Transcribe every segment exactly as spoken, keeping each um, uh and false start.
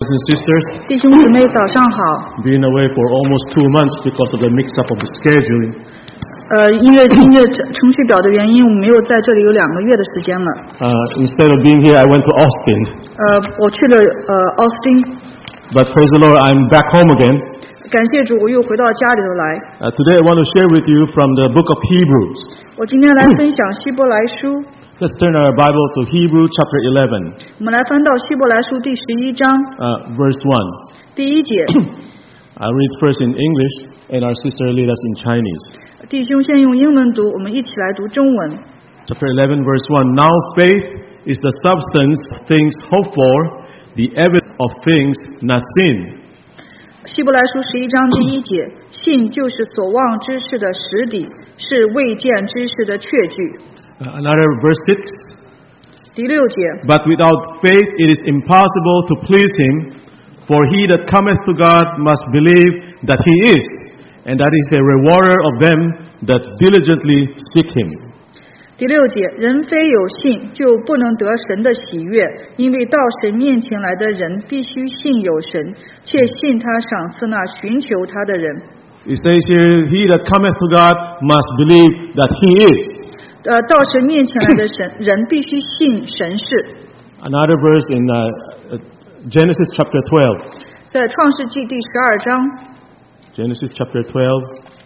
and sisters. 弟兄姊妹早上好。 Been away for almost two months because of the mix-up of the scheduling. 呃，因为音乐程序表的原因，我们没有在这里有两个月的时间了。 Uh, instead of being here, I went to Austin. 呃，我去了呃奥斯汀。 But praise the Lord, I'm back home again. 感谢主，我又回到家里头来。 Uh, today I want to share with you from the book of Hebrews. 我今天来分享希伯来书。 Let's turn our Bible to Hebrews chapter eleven. 我们来翻到希伯来书第十一章。 Uh, verse one. 第一节。 I'll read first in English, and our sister lead us in Chinese. 弟兄先用英文读，我们一起来读中文。 Chapter eleven, verse one. Now faith is the substance of things hoped for, the evidence of things not seen. 希伯来书十一章第一节，信就是所望之事的实底，是未见之事的确据。 Uh, another verse six. 第六节。 But without faith it is impossible to please him, for he that cometh to God must believe that he is, and that he is a rewarder of them that diligently seek him. 第六节，人非有信，就不能得神的喜悦，因为到神面前来的人必须信有神，且信他赏赐那寻求他的人。 It says here, he that cometh to God must believe that he is. 呃，到神面前来的神人必须信神是。 Another verse in uh, Genesis chapter twelve. 在创世纪第十二章。 Genesis chapter twelve,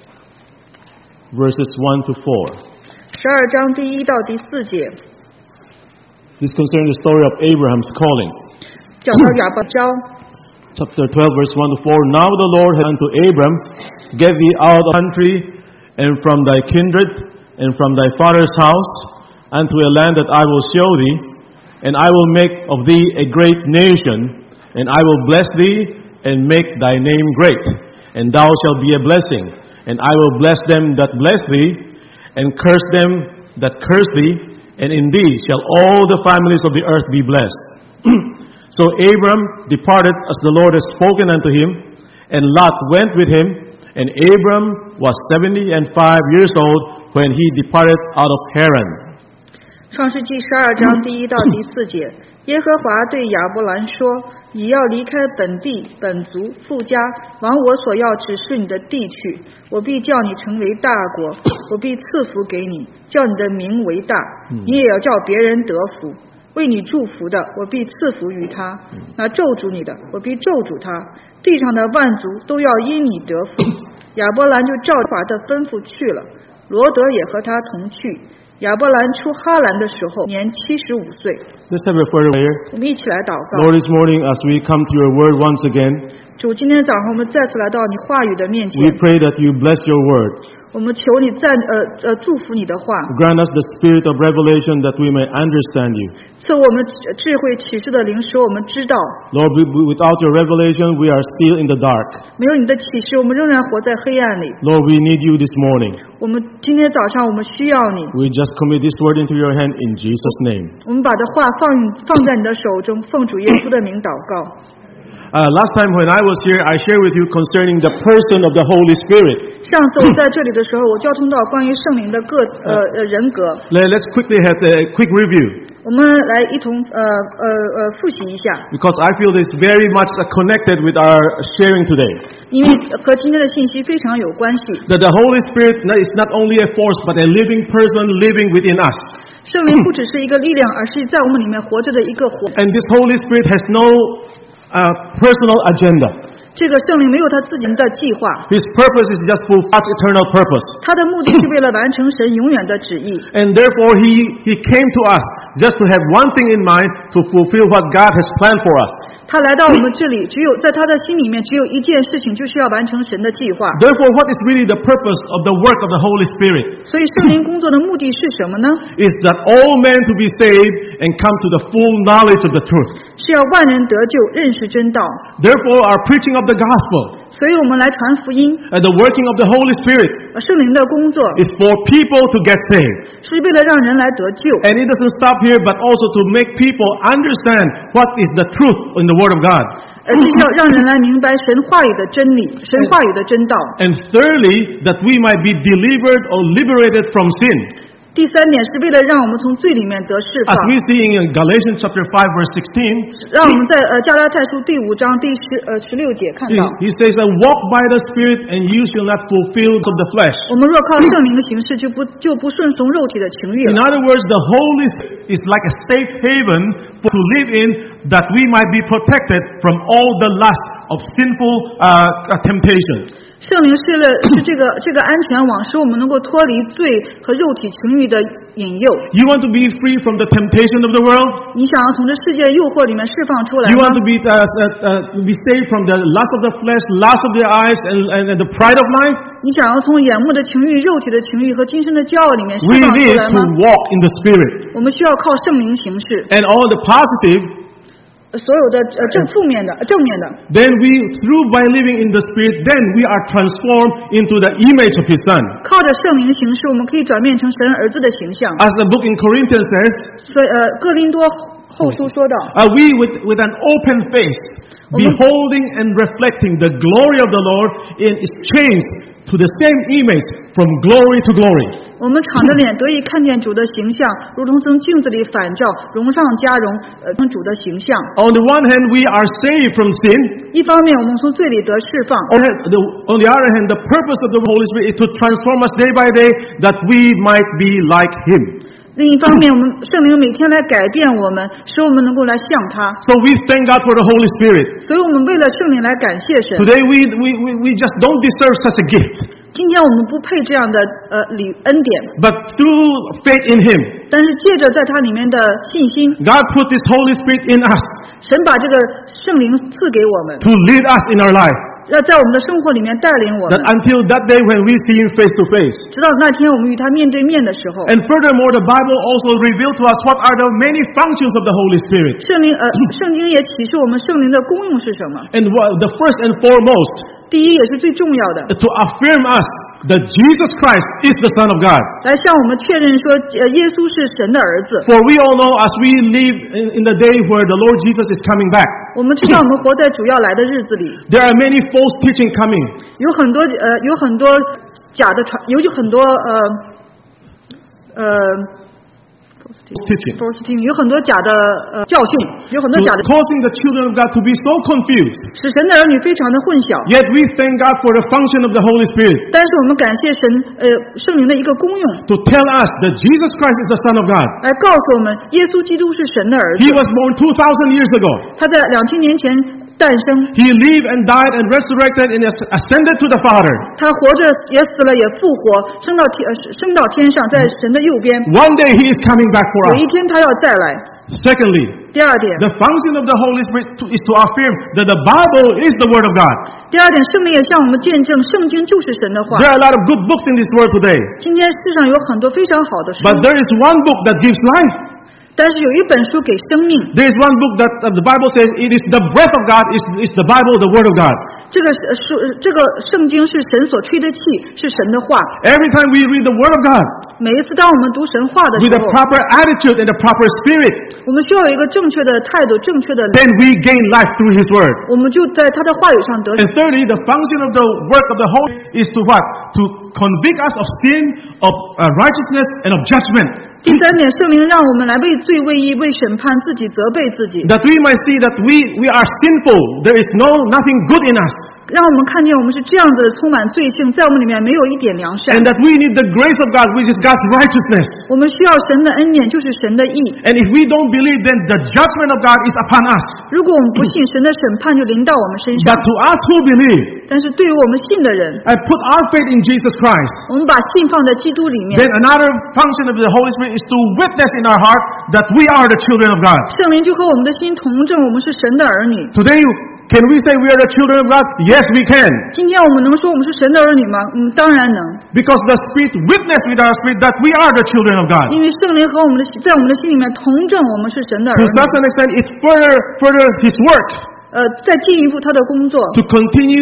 verses one to four. 十二章第一到第四节。 This concerns the story of Abraham's calling. 讲到亚伯召。 Chapter twelve, verse one to four. Now the Lord hath unto Abram, get thee out of the country, and from thy kindred, and from thy father's house, unto a land that I will show thee, and I will make of thee a great nation, and I will bless thee, and make thy name great, and thou shalt be a blessing, and I will bless them that bless thee, and curse them that curse thee, and in thee shall all the families of the earth be blessed. So Abram departed as the Lord had spoken unto him, and Lot went with him, and Abram was seventy and five years old when he departed out of Haran. 创世纪十二章第一到第四节，耶和华对亚伯兰说：“你要离开本地、本族、父家，往我所要指示你的地去。我必叫你成为大国，我必赐福给你，叫你的名为大，你也要叫别人得福。为你祝福的，我必赐福于他；那咒诅你的，我必咒诅他。地上的万族都要因你得福。”亚伯兰就照法的吩咐去了，罗德也和他同去。亚伯兰出哈兰的时候，年七十五岁。 Let's have a further prayer. 我们一起来祷告。 Lord, this morning as we come to your word once again, 主，今天早上我们再次来到你话语的面前， we pray that you bless your word. 我们求你赞呃呃祝福你的话， Grant us the spirit of revelation that we may understand you. 赐我们智慧启示的灵，使我们知道。 Lord, without your revelation, we are still in the dark. 没有你的启示，我们仍然活在黑暗里。 Lord, we need you this morning. 我们今天早上我们需要你。 We just commit this word into your hand in Jesus' name. 我们把这话放放在你的手中，奉主耶稣的名祷告。 Uh, last time when I was here, I shared with you concerning the person of the Holy Spirit. 上次我在这里的时候，我交通到关于圣灵的各呃呃人格。 Let's quickly have a quick review. 我们来一同呃呃呃复习一下。 Because I feel this very much connected with our sharing today. 因为和今天的信息非常有关系。 That the Holy Spirit is not only a force, but a living person living within us. 圣灵不只是一个力量，而是在我们里面活着的一个活。 And this Holy Spirit has no uh, personal agenda. 这个圣灵没有他自己的计划。 His purpose is just for God's eternal purpose. 他的目的是为了完成神永远的旨意。 And therefore he, he came to us just to have one thing in mind, to fulfill what God has planned for us. 他来到我们这里，只有在他的心里面只有一件事情，就是要完成神的计划。 Therefore, what is really the purpose of the work of the Holy Spirit? 所以圣灵工作的目的是什么呢？ Is that all men to be saved and come to the full knowledge of the truth. 是要万人得救，认识真道。 Therefore, our preaching of the gospel 所以我们来传福音， and the working of the Holy Spirit 呃圣灵的工作 is for people to get saved. 是为了让人来得救。 And it doesn't stop here, but also to make people understand what is the truth in the Word of God. 而是要让人来明白神话语的真理，神话语的真道。 And thirdly, that we might be delivered or liberated from sin. 第三点是为了让我们从罪里面得释放 As。we see in Galatians chapter five verse sixteen, 让我们在呃加拉太书第五章第十呃十六节看 he, 到， he says that walk by the Spirit and you shall not fulfill of the flesh. 我们若靠圣灵的行事，就不就不顺从肉体的情欲 In 了。 other words, the Holy Spirit is like a safe haven for, to live in, that we might be protected from all the lust of sinful uh, temptation. 圣灵是了是这个这个安全网，使我们能够脱离罪和肉体情欲的引诱。 You want to be free from the temptation of the world? 你想要从这世界的诱惑里面释放出来 You 吗 want to be uh, uh, uh, be saved from the lust of the flesh, lust of the eyes, and, and, and the pride of life? 你想要从眼目的情欲、肉体的情欲和今生的骄傲里面释 We 放出 need 来 to 吗？ walk in the Spirit. 我们需要靠圣灵行事， And all the positive, 所有的呃正负面的、正面的。 then we, through by living in the Spirit, then we are transformed into the image of His Son. 靠着圣灵行事，我们可以转变成神儿子的形象。 As the book in Corinthians says, 所以呃，哥林多后书说到， are we with, with an open face, beholding and reflecting the glory of the Lord in is changed to the same image from glory to glory. 我们敞着脸得以看见主的形象，如同从镜子里反照，荣上加荣，呃，主的形象。 On the one hand, we are saved from sin. 一方面，我们从罪里得释放； On the, on the other hand, the purpose of the Holy Spirit is to transform us day by day, that we might be like Him. 另一方面，我们圣灵每天来改变我们，使我们能够来像他。 So we thank God for the Holy Spirit. 所以，我们为了圣灵来感谢神。 Today we, we, we, we just don't deserve such a gift. 今天我们不配这样的呃礼恩典， But through faith in Him, 但是借着在他里面的信心， God put His Holy Spirit in us 神把这个圣灵赐给我们， to lead us in our life. 要在我们的生活里面带领我们 That，until that day when we see Him face to face. 直到那天我们与他面对面的时候。 And furthermore, the Bible also revealed to us what are the many functions of the Holy Spirit. 圣灵呃，圣经也启示我们圣灵的功用是什么。 And what, the first and foremost, 第一也是最重要的， to affirm us that Jesus Christ is the Son of God. 来向我们确认说，呃，耶稣是神的儿子。 For we all know, as we live in, in the day where the Lord Jesus is coming back, 我们知道我们活在主要来的日子里， there are many false teaching coming. 有很多呃，有很多假的传，有很多呃呃。 Teaching. false teaching， 有很多假的呃教训，有很多假的， Causing the children of God to be so confused. 使神的儿女非常的混淆。 Yet we thank God for the function of the Holy Spirit 但是我们感谢神呃圣灵的一个功用， to tell us that Jesus Christ is the Son of God. 来告诉我们耶稣基督是神的儿 He 子， was born two thousand years ago. 他在两千年前诞生， He lived and died and resurrected and ascended to the Father. 他活着也死了也复活，升到天呃升到天上，在神的右边。 One day He is coming back for 有一 us. 天他要再来。 Secondly, 第二点， the function of the Holy Spirit to, is to affirm that the Bible is the Word of God. 第二点，圣灵也向我们见证，圣经就是神的话。 There are a lot of good books in this world today. 今天世上有很多非常好的书， But there is one book that gives life. 但是有一本书给生命。 There is one book that uh, the Bible says it is the breath of God, is is the Bible, the Word of God. 这个是书，这个圣经是神所吹的气，是神的话。 Every time we read the Word of God 每一次当我们读神话的 with 时 the 候， proper attitude and the proper spirit, 我们需要有一个正确的态度、正确的， then we gain life through His Word. 我们就在他的话语上得。 And thirdly, the function of the work of the Holy is to what? To convict us of sin, of uh, righteousness, and of judgment. 第三点，圣灵让我们来为罪、为义、为审判自己，责备自己， That we might see that we, we are sinful. There is no nothing good in us. 让我们看见我们是这样子充满罪性，在我们里面没有一点良善。 And that we need the grace of God, which is God's righteousness. 我们需要神的恩典，就是神的义。 And if we don't believe, then the judgment of God is upon us. 如果我们不信，神的审判就临到我们身上。 But to us who believe 但是对于我们信的人， and put our faith in Jesus Christ, 我们把信放在基督里面， then another function of the Holy Spirit is to witness in our heart that we are the children of God. 圣灵就和我们的心同证，我们是神的儿女。 Today, can we say we are the children of God? Yes, we can. 今天我们能说我们是神的儿女吗？嗯，当然能， Because the Spirit witness with our spirit that we are the children of God. 因为圣灵和我们的在我们的心里面同证，我们是神的儿 To 女。 such an extent, it's further, further His work 呃，再进一步他的工作， to continue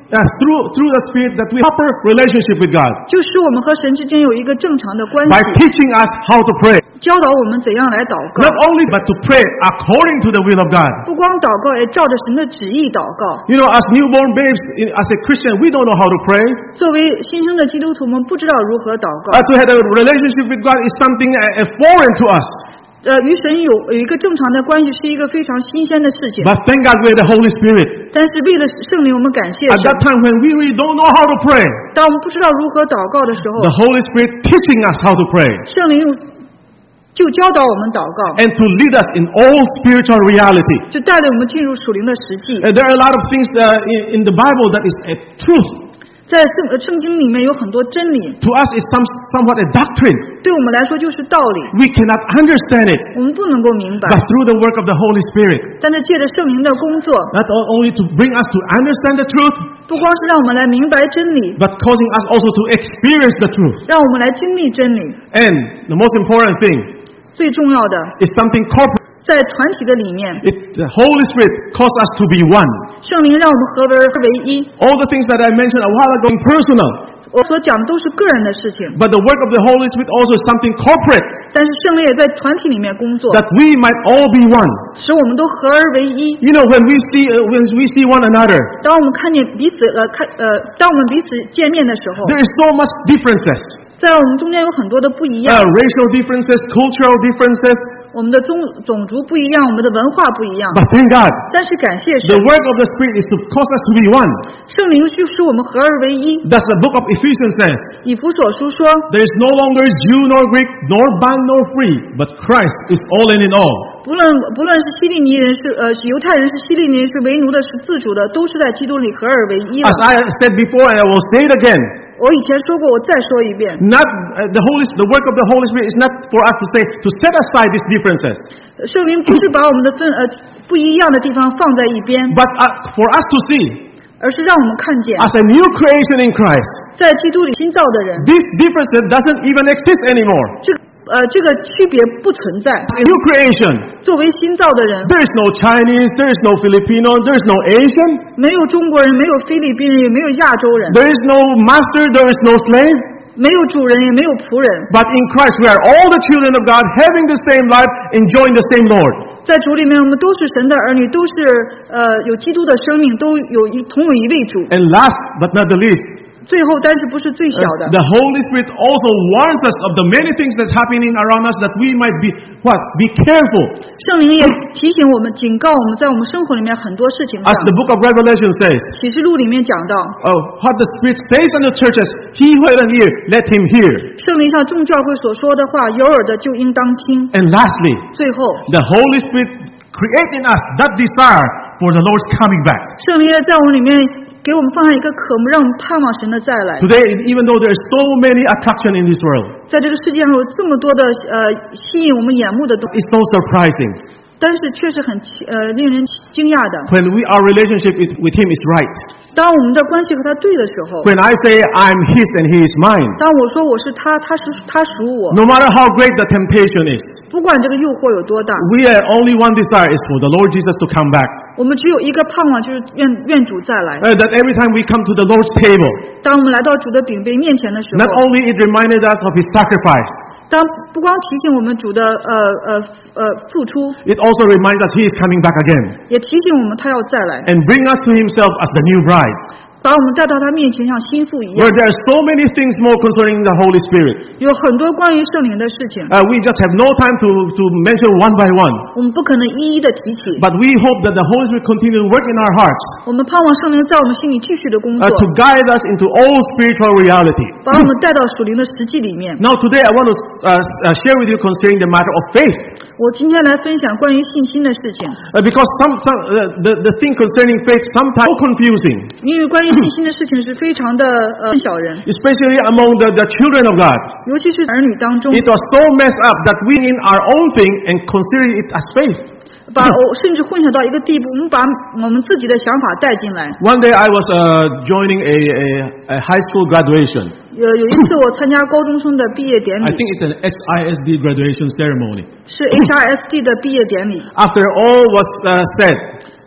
Uh, through through the Spirit that we have a proper relationship with God 就使我们和神之间有一个正常的关系， by teaching us how to pray. 教导我们怎样来祷告。 Not only but to pray according to the will of God. 不光祷告，也照着神的旨意祷告。 You know, as newborn babes, in, as a Christian, we don't know how to pray. 作为新生的基督徒，我们不知道如何祷告。 Uh, to have a relationship with God is something uh, uh, foreign to us. 呃，与神有有一个正常的关系，是一个非常新鲜的事情。 But thank God we have the Holy Spirit. 但是为了圣灵，我们感谢 At 神。 that time when we really don't know how to pray, 当我们不知道如何祷告的时候， the Holy Spirit teaching us how to pray 圣灵就教导我们祷告， and to lead us in all spiritual reality. 就带领我们进入属灵的实际。 Uh, there are a lot of things uh, in, in the Bible that is a truth. 在圣圣经里面有很多真理， To us, it's some, somewhat a doctrine. 对我们来说就是道理， We cannot understand it, 我们不能够明白。 but through the work of the Holy Spirit, 但是借着圣灵的工作， not only to bring us to understand the truth, 不光是让我们来明白真理， but causing us also to experience the truth. 让我们来经历真理。 And the most important thing 最重要的， is something corporate. 在团体的里面， It, the Holy Spirit calls us to be one. 圣灵让我们合为为一。 All the things that I mentioned a while ago are personal, 我所讲的都是个人的事情， but the work of the Holy Spirit also is something corporate, 但是圣灵也在团体里面工作， that we might all be one. 使我们都合而为一。 You know, when we see uh, when we see one another, 当我们看见彼此呃看呃，当我们彼此见面的时候， there is so much differences. 在我们中间有很多的不一样， Uh, racial differences, cultural differences, 我们的种种族不一样，我们的文化不一样。 but thank God, 但是感谢 the 神， work of the Spirit is to cause us to be one. 圣灵就使我们合而为一。 That's the book of Ephesians says. 以弗所书说， There is no longer Jew nor Greek, nor bond nor free, but Christ is all and in all. 不论不论是希利尼人是呃是犹太人是希利尼人是为奴的是自主的，都是在基督里合而为一了。 As I said before, and I will say it again, 我以前说过，我再说一遍， not uh, the Holy, the work of the Holy Spirit is not for us to say to set aside these differences, 圣灵不是把我们的分呃不一样的地方放在一边， but uh, for us to see 而是让我们看见， as a new creation in Christ, 在基督里新造的人， these differences doesn't even exist anymore. 这个呃这个区别不存在。 A new creation. 作为新造的人， There is no Chinese, there is no Filipino, there is no Asian, 没有中国人，没有菲律宾人，也没有亚洲人， there is no master, there is no slave. 没有主人，也没有仆人。 But in Christ we are all the children of God, having the same life, enjoying the same Lord. 在主里面，我们都是神的儿女，都是呃有基督的生命，都有一同有一位主。 And last but not the least, 最后，但是不是最小 uh, 的， the Holy Spirit also warns us of the many things that's happening around us, that we might be what? Be careful. 圣灵也提醒我们，警告我们，在我们生活里面很多事情上 As。the book of Revelation says, 启示录里面讲到， oh, what the Spirit says unto churches, he who has an ear, let him hear. 圣灵向众教会所说的话，有耳的就应当听。 And lastly, 最后， the Holy Spirit creates in us that desire for the Lord's coming back. 圣灵也在我们里面给我们放下一个渴慕，让我们盼望神的再来。 Today, even though there are so many attractions in this world, 在这个世界上有这么多的呃吸引我们眼目的东西， it's so surprising 但是却是很奇呃令人惊讶的。 when we, our relationship with, with Him is right. 当我们的关系和他对的时候， When I say I'm His and He is mine, 当我说我是他，他是他属我， no matter how great the temptation is, 不管这个诱惑有多大， we have only one desire is for the Lord Jesus to come back. 我们只有一个盼望，就是愿愿主再来。 Uh, that every time we come to the Lord's table, 当我们来到主的饼杯面前的时 not 候， only it reminded us of His sacrifice, 当不光提醒我们主的呃呃呃付出， it also reminds us He is coming back again 也提醒我们他要再来， and bring us to Himself as the new bride. 把我们带到他面前，像心腹一样 Where。there are so many things more concerning the Holy Spirit. 有很多关于圣灵的事情， Uh, we just have no time to, to mention one by one. 我们不可能一一的提起。 But we hope that the Holy Spirit continue to work in our hearts 我们盼望圣灵在我们心里继续的工 uh, 作， to guide us into all spiritual reality. 把我们带到属灵的实际里面。 Now today I want to uh, uh, share with you concerning the matter of faith. 我今天来分享关于信心的事情， Uh, because some, some, uh, the, the thing concerning faith sometimes so confusing, 因为关于信心的事情是非常的呃小人， especially among the, the children of God. 尤其是儿女当中， It was so messed up that we in our own thing and consider it as faith. 把我甚至混淆到一个地步，我们把我们自己的想法带进来。 One day I was uh, joining a, a, a high school graduation. 有有一次我参加高中生的毕业典 I 礼， think it's an H I S D graduation ceremony. 是 H R S D 的毕业典礼。 After all was uh, said,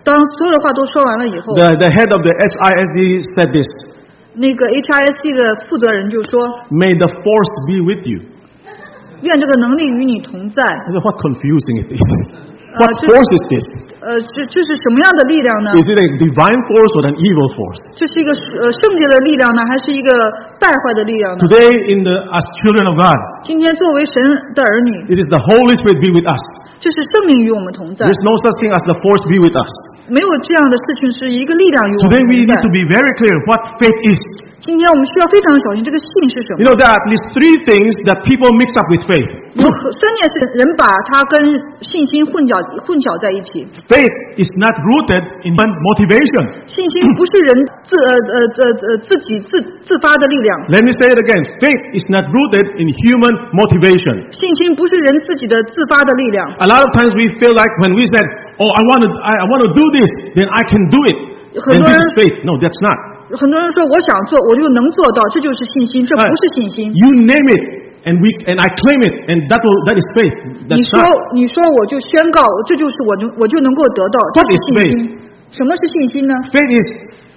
当所有的话都说完了以后， the, the head of the H I S D said this, 那个 H I S D 的负责人就说 may the force be with you. 愿这个能力与你同在。 I said, what confusing it is. What Uh, force is this? 呃，这这是什么样的力量呢？ Is it a divine force or an evil force? 这是一个呃圣洁的力量呢，还是一个败坏的力量呢？ Today, in the, as children of God, 今天作为神的儿女， it is the Holy Spirit be with us. 这是圣灵与我们同在， There's no such thing as the force be with us. 没有这样的事情是一个力量与我们 Today, we 同在 need to。be very clear what faith is. 今天我们需要非常小心这个信是什 You 么。 know, there are at least three things that people mix up with faith. 有很三件事，人把它跟信心混淆混淆在一起。 Faith is not rooted in motivation. 信心不是人自呃呃呃呃自己自自发的力量， Let me say it again. Faith is not rooted in human motivation. 信心不是人自己的自发的力量。 A lot of times we feel like when we said, "Oh, I want to, I, I want to do this," then I can do it. Then this is faith. No, that's not. 很多人说我想做我就能做到，这就是信心，这不是信心。 You name it, and we and I claim it, and that will, that is faith. 你 That's 说 not. 你说我就宣告，这就是我就我就能够得到，这 What 是 is 信心。什么是信心呢？ Faith is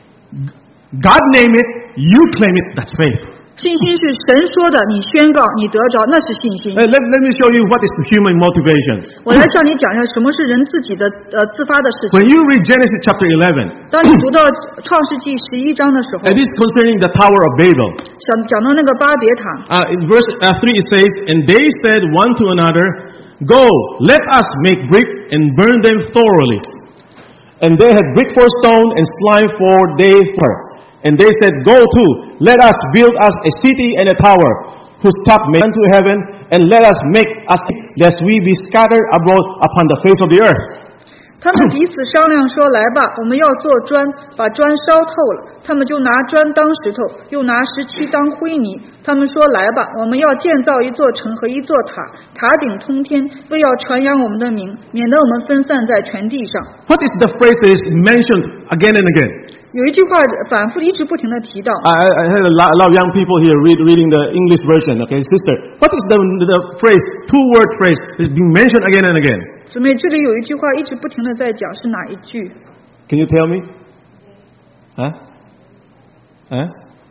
God name it, you claim it. That's faith. 信心是神说的，你宣告你得着，那是信心。 Uh, let, let me show you what is the human motivation. 我来向你讲一下什么是人自己的呃自发的事情。 When you read Genesis chapter eleven, 当你读到创世纪十一章的时候， it is concerning the Tower of Babel. 讲讲到那个巴别塔， Uh, in verse uh, three it says, "And they said one to another, Go, let us make brick and burn them thoroughly. And they had brick for stone and slime for day for. And they said, Go to, let us build us a city and a tower, whose top may unto heaven, and let us make us, lest we be scattered abroad upon the face of the earth." 他们彼此商量说：“来吧，我们要做砖，把砖烧透了。”他们就拿砖当石头，又拿石漆当灰泥。他们说：“来吧，我们要建造一座城和一座塔，塔顶通天，为要传扬我们的名，免得我们分散在全地上。” What is the phrase that is mentioned again and again? 有一句话反复一直不停的提到。 I, I had a lot, a lot of young people here read, reading the English version. Okay, sister, what is the, the phrase, two-word phrase, is being mentioned again and again? 姊妹，这里有一句话一直不停的在讲，是哪一句？ Can you tell me? Huh? Huh?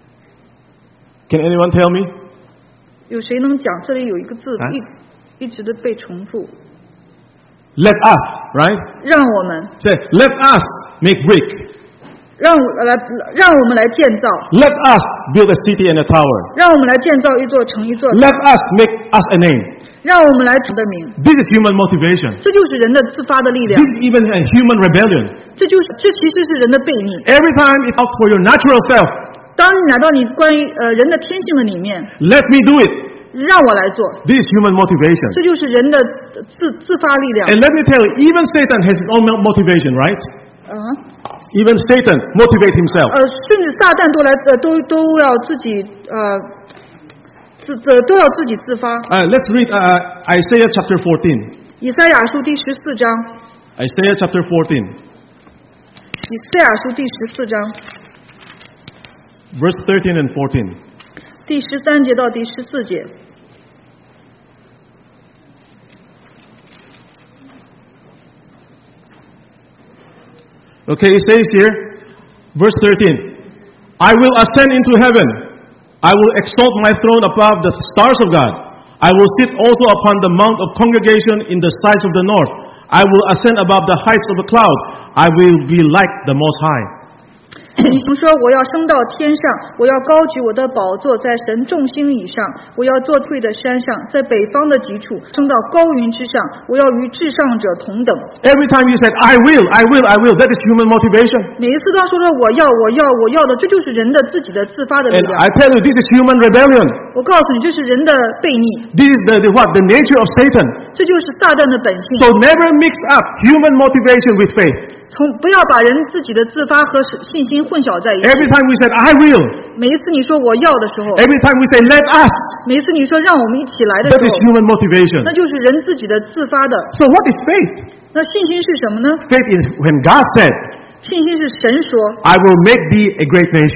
Can anyone tell me? 有谁能讲？这里有一个字啊一一直的被重复， Let us, right? 让我们， Say, let us make brick. 让我来，让我们来建造， Let us build a city and a tower. 让我们来建造一座城，一座塔， Let us make us a name. 让我们来主的名。 This is human motivation. 这就是人的自发的力量 This，is even a human rebellion. 这就是这其实是人的悖逆。 Every time it's out for your natural self. 当你来到你关于呃人的天性的里面， Let me do it. 让我来做， This is human motivation. 这就是人的自自发力量。 And let me tell you, even Satan has his own motivation, right? 啊， Even Satan motivates himself. 呃，甚至撒旦都来呃都都要自己呃自自都要自己自发。 Uh, let's read uh, Isaiah chapter fourteen. 以赛亚书第十四章， Isaiah chapter fourteen, 以赛亚书第十四章 verse thirteen and fourteen. 第十三节到第十四节。 Okay, it says here, verse thirteen, I will ascend into heaven. I will exalt my throne above the stars of God. I will sit also upon the mount of congregation in the sides of the north. I will ascend above the heights of the cloud. I will be like the Most High. 你曾说我要升到天上，我要高举我的宝座在神众星以上，我要坐退的山上，在北方的极处，升到高云之上，我要与至上者同等。 Every time you said, I will, I will, I will, that is human motivation. 每一次当说说我要我要我要的，这就是人的自己的自发的力 And 量。 I tell you, this is human rebellion. 我告诉你，这是人的悖逆， This is the, the what? The nature of Satan. 这就是撒旦的本性。 So never mix up human motivation with faith. 从不要把人自己的自发和信心混淆在一起。 Every time we said, I will. 每一次你说我要的时候， Every time we say, let us. 每一次你说让我们一起来的 That 时 is 候， human motivation. 那就是人自己的自发的。 So what is faith? 那信心是什么呢？ Faith is when God said, 信心是神说 I will make thee a great nation.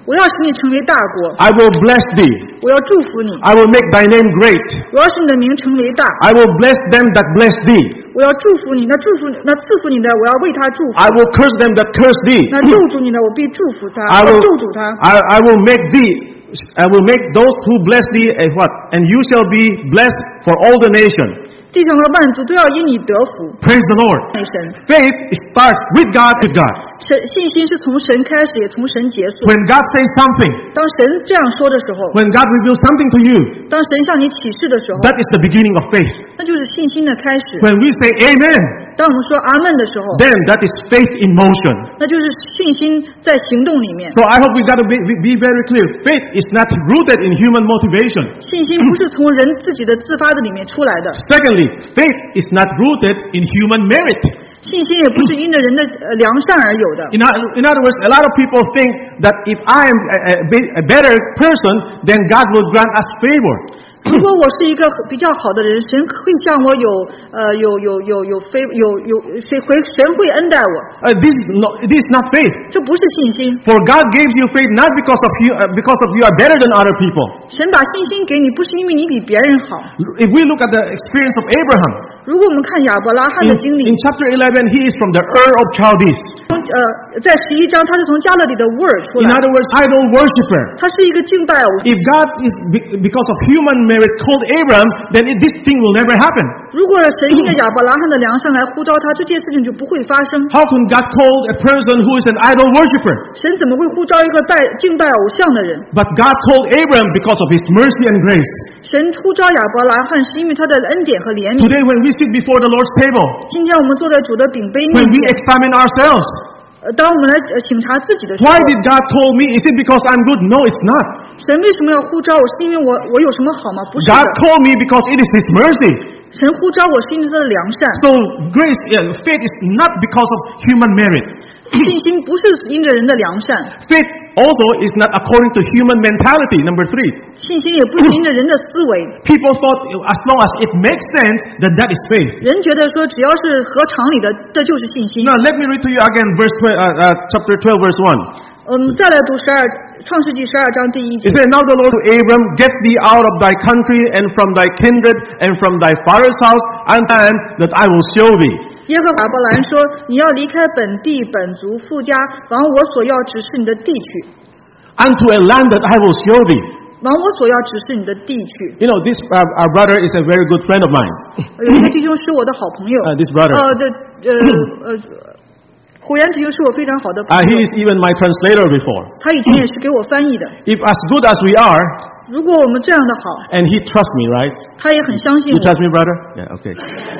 我要使你成为大国， I will bless thee. 我要祝福你， I will make thy name great. 我要使你的名成为大， I will bless them that bless thee. 我要祝福你，那祝福那赐福你的，我要为他祝福； I will curse them that curse thee. 那咒诅你的，我必祝福他， I 我 will, 咒诅他。 I, I will make thee, I will make those who bless thee a what? And you shall be blessed for all the nation. 地上的万族都要因你得福。 Praise the Lord. 爱神， Faith starts with God, with God. 神信心是从神开始，也从神结束。 When God says something, 当神这样说的时候， when God reveals something to you, 当神向你启示的时候， that is the beginning of faith. 那就是信心的开始。 When we say amen, 当我们说阿门的时候， then that is faith in motion. 那就是信心在行动里面。 So I hope we got to be, be very clear. Faith is not rooted in human motivation. 信心不是从人自己的自发的里面出来的， Secondly, faith is not rooted in human merit. 信心也不是因着人的呃良善而有的。 In, o- in other words, a lot of people think that if I am a, a, be- a better person, then God will grant us favor. 如果我是一个比较好的人，神会向我有呃有有有有非有有谁会神会恩待我， Uh, this is not, this is not faith. 这不是信心。 For God gave you faith not because of you, uh, because of you are better than other people. 神把信心给你，不是因为你比别人好。 If we look at the experience of Abraham, 如果我们看亚伯拉罕 in, 的经历 in，chapter eleven, he is from the Ur of Chaldees. 从呃在十一章他是从加勒底的乌尔出 In 来， other words, idol worshiper. 他是一个敬拜偶。 If God is be- because of human merit called Abraham, then it, this thing will never happen. 如果神因着亚伯拉罕的良善来呼召他，这件事情就不会发生。 How can God call a person who is an idol worshiper? 神怎么会呼召一个拜敬拜偶像的人？ But God called Abraham because of his mercy and grace. 神呼召亚伯拉罕是因为他的恩典和怜悯。 Today when we sit before the Lord's table, 今天我们坐在主的饼杯 when 面 we 前， examine ourselves, 呃当我们来呃省察自己的时候， why did God call me? Is it because I'm good? No, it's not. 神为什么要呼召我？是因为我我有什么好吗？不是 God 的， called me because it is his mercy. 神呼召我是因为他的良善。 So grace, uh, faith is not because of human merit. 信心不是因着人的良善， Faith also is not according to human mentality. Number three. 信心也不是因着人的思维。 People thought as long as it makes sense, then that is faith. 人觉得说只要是合常理的，这就是信心。 Now let me read to you again verse twelve, uh, uh, chapter twelve, verse one. 我们再来读十二创世纪十二章第一节 It。says, Now the Lord to Abram, get thee out of thy country and from thy kindred and from thy father's house and land that I will show thee. 耶和华亚伯兰说：“你要离开本地、本族、富家，往我所要指示你的地去。 Unto a land that I will show thee. 往我所要指示你的地去。 You know, this uh, our brother is a very good friend of mine. 有一个弟兄是我的好朋友。 Uh, this brother. 呃，这呃呃，虎岩弟兄是我非常好的朋 Uh, 友。 he is even my translator before. 他以前也是给我翻译的。 If as good as we are, 如果我们这样的好， and he trusts me, right? 他也很相信 You 我。 trust me, brother? Yeah, okay.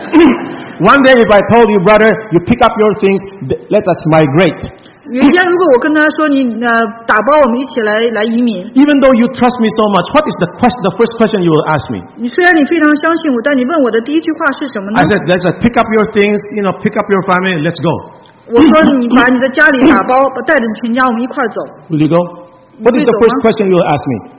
One day if I told you, brother, you pick up your things, th- let us migrate. 有一天，如果我跟他说你呃打包我们一起来来移民， Even though you trust me so much, what is the question, the first question you will ask me? 你虽然你非常相信我，但你问我的第一句话是什么呢 I？said, let's uh, pick up your things, you know, pick up your family, let's go. 我说你把你的家里打包，把带着你全家我们一块儿走。 Will you go? What is the will first go, huh? question you will ask me?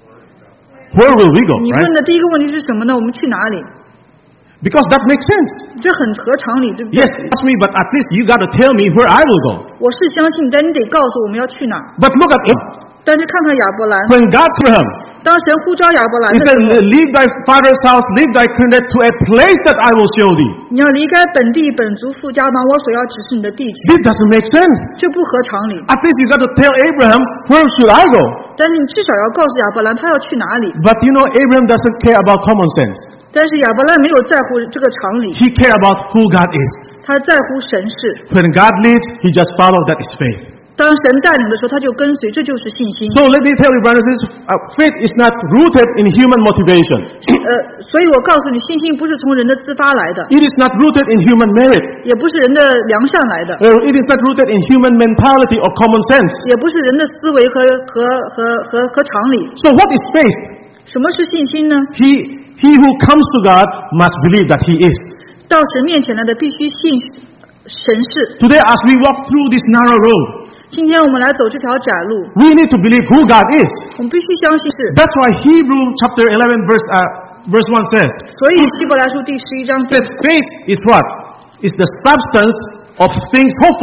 Where will we go, 你 right? 问的第一个问题是什么呢？我们去哪里？ Because that makes sense. 这很合常理，对不对？ Yes, ask me, but at least you got to tell me where I will go. 我是相信，但你得告诉我们要去哪儿。 But look at it. 但是看看亚伯兰， When God called him, 当神呼召亚伯兰 he 的 said, 时候， leave thy father's house, leave thy kindred to a place that I will show thee. 你要离开本地本族富家，往我所要指示你的地去， This doesn't make sense. 这不合常理。 At least you got to tell Abraham, where should I go? 但是你至少要告诉亚伯兰他要去哪里。 But you know, Abraham doesn't care about common sense. 但是亚伯兰没有在乎这个常理， He cares about who God is. 他在乎神事。 When God leads, he just follows. That is faith. 当神带领的时候，他就跟随，这就是信心。 So let me tell you, brothers and sisters, uh, faith is not rooted in human motivation. 呃，所以我告诉你，信心不是从人的自发来的， It is not rooted in human merit. 也不是人的良善来的， Uh, It is not rooted in human mentality or common sense. 也不是人的思维和和和和和常理。 So what is faith? 什么是信心呢？ He, he who comes to God must believe that he is. 到神面前来的必须信神是。 Today, as we walk through this narrow road, 今天我们来走这条窄路， we need to believe who God is. 我们必须相信是。 That's why Hebrew chapter eleven verse, uh, verse one says, 所以希伯来书第十一章 that faith is what? Is the substance of things hoped for.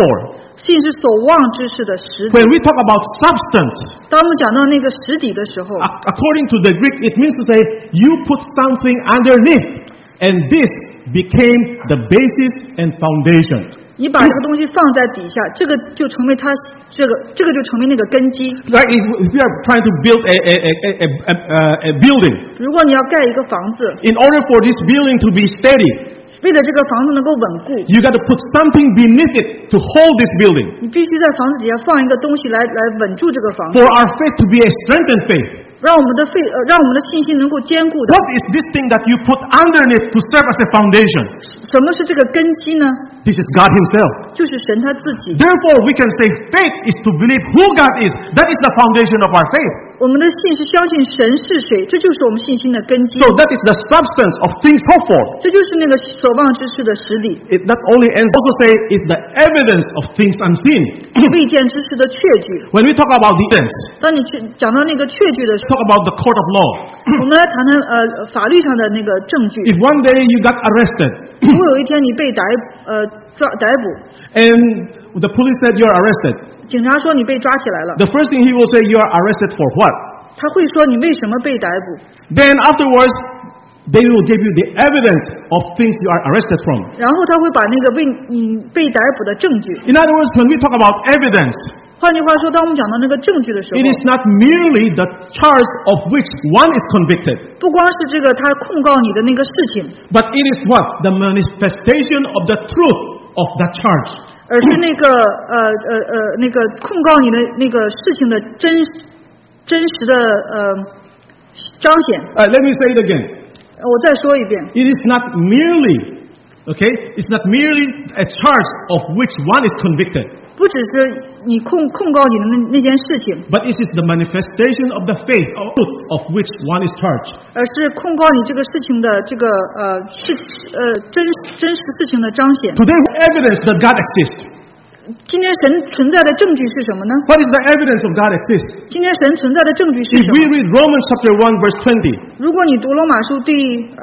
信是所望之事的实底。 When we talk about substance, 当我们讲到那个实底的时候， according to the Greek, it means to say you put something underneath, and this became the basis and foundation. 你把这个东西放在底下，这个就成为它这个这个就成为那个根基。 Right? If we are trying to build a, a, a, a, a, a building, 如果你要盖一个房子， in order for this building to be steady, 为了这个房子能够稳固， you got to put something beneath it to hold this building. 你必须在房子底下放一个东西来来稳住这个房子， For our faith to be a strengthened faith, 让我们的费呃让我们的信心能够坚固的。 what is this thing that you put underneath to serve as a foundation? 什么是这个根基呢？ This is God Himself. 就是神他自己。 Therefore, we can say faith is to believe who God is. That is the foundation of our faith. 我们的信是相信神是谁，这就是我们信心的根基。 So that is the substance of things hoped for. 这就是那个所望之事的实底， It not only and also say is the evidence of things unseen. 未见之事的确据。 When we talk about the evidence, 当你去讲到那个确据的时 talk about the court of law. 候，我们来谈谈呃法律上的那个证据。 If one day you got arrested 如果有一天你被逮呃抓逮捕， and the police said you are arrested, 警察说你被抓起来了， the first thing he will say, you are arrested for what? 他会说你为什么被逮捕？ Then afterwards, they will give you the evidence of things you are arrested from. 然后他会把那个为你被逮捕的证据。 In other words, when we talk about evidence, 换句话说，当我们讲到那个证据的时候 it，is not merely the charge of which one is convicted, 不光是这个他控告你的那个事情， but it is what? The manifestation of the truth of that charge. 而是那个呃呃呃那个控告你的那个事情的真真实的呃彰显。 Uh, let me say it again. 我再说一遍， It is not merely, okay, it's not merely a charge of which one is convicted, 不只是你控控告你的那那件事情， but it is the manifestation of the faith of, truth of which one is charged. 而是控告你这个事情的这个呃事呃真真实事情的彰显。 Today, what evidence that God exists? 今天神存在的证据是什么呢？ What is the evidence of God exists? 今天神存在的证据是 If 什 we 么？ read Romans chapter one verse twenty, 如果你读罗马书第呃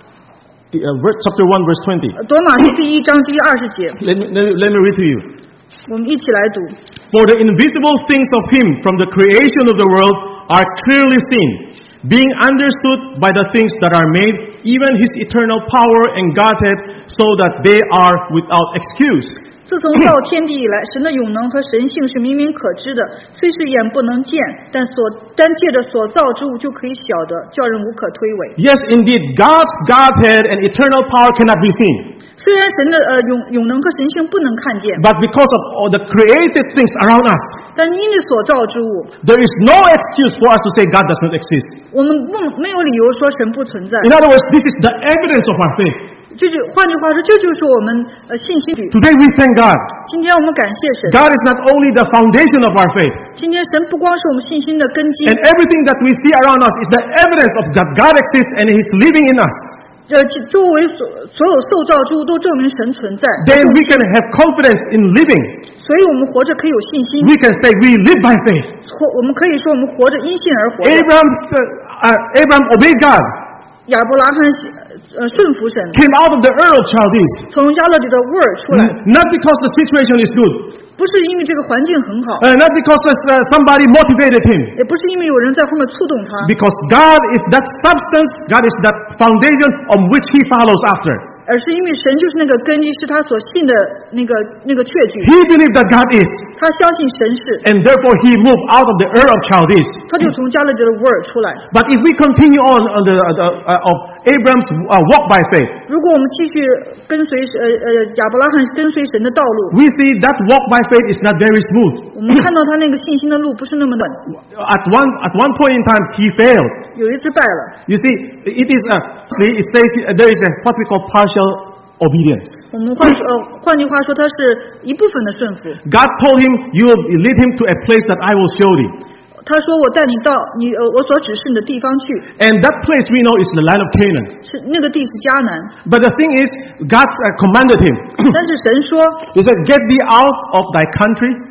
the, uh, verse- chapter one verse twenty, 罗马书第一章第二十节， let me, let me, let me read to you. 我们一起来读。 For the invisible things of Him from the creation of the world are clearly seen, being understood by the things that are made, even His eternal power and Godhead, so that they are without excuse. 自从造天地以来，神的永能和神性是明明可知的，虽是眼不能见，但所单借着所造之物就可以晓得，叫人无可推诿。 Yes, indeed, God's Godhead and eternal power cannot be seen. 虽然神的呃永永能和神性不能看见， But because of all the created things around us, 但因着所造之物， there is no excuse for us to say God does not exist. 我们不没有理由说神不存在。 In other words, this is the evidence of our faith. 这就换句话说，这就是我们呃信心语。 Today we thank God. 今天我们感谢神， God is not only the foundation of our faith, 今天神不光是我们信心的根基， and everything that we see around us is the evidence of that God exists and He's living in us. 呃周围所所有受造之物都证明神存在， Then we can have confidence in living. 所以我们活着可以有信心， We can say we live by faith. 活我们可以说我们活着因信而活着。 Abraham, uh, uh, Abraham obeyed God, 亚伯拉罕呃顺服神， came out of the Ur of Chaldees, 从加勒底的乌尔出来， not because the situation is good, 不是因为这个环境很好， uh, not because uh, somebody motivated him, 也不是因为有人在后面促动他， because God is that substance, God is that foundation on which He follows after. 而是因为神就是那个根基，是他所信的那个那个确据。 He believed that God is, 他相信神是， and therefore he moved out of the Ur of Chaldees. 他就从加勒底的乌尔出来。 But if we continue on uh, the, uh, uh, of Abraham's uh, walk by faith, 如果我们继续跟随呃呃亚伯拉罕跟随神的道路， we see that walk by faith is not very smooth. 我们看到他那个信心的路不是那么的， At one at one point in time, he failed. 有一次败了。 You see, it is a, it says there is a what we call partial obedience. 我们换呃换句话说，他是一部分的顺服。 God told him, "You will lead him to a place that I will show thee." 他说：“我带你到你呃我所指示你的地方去。” And that place we know is the land of Canaan. 是那个地是迦南， But the thing is, God uh, commanded him. 但是神说 He said, "Get thee out of thy country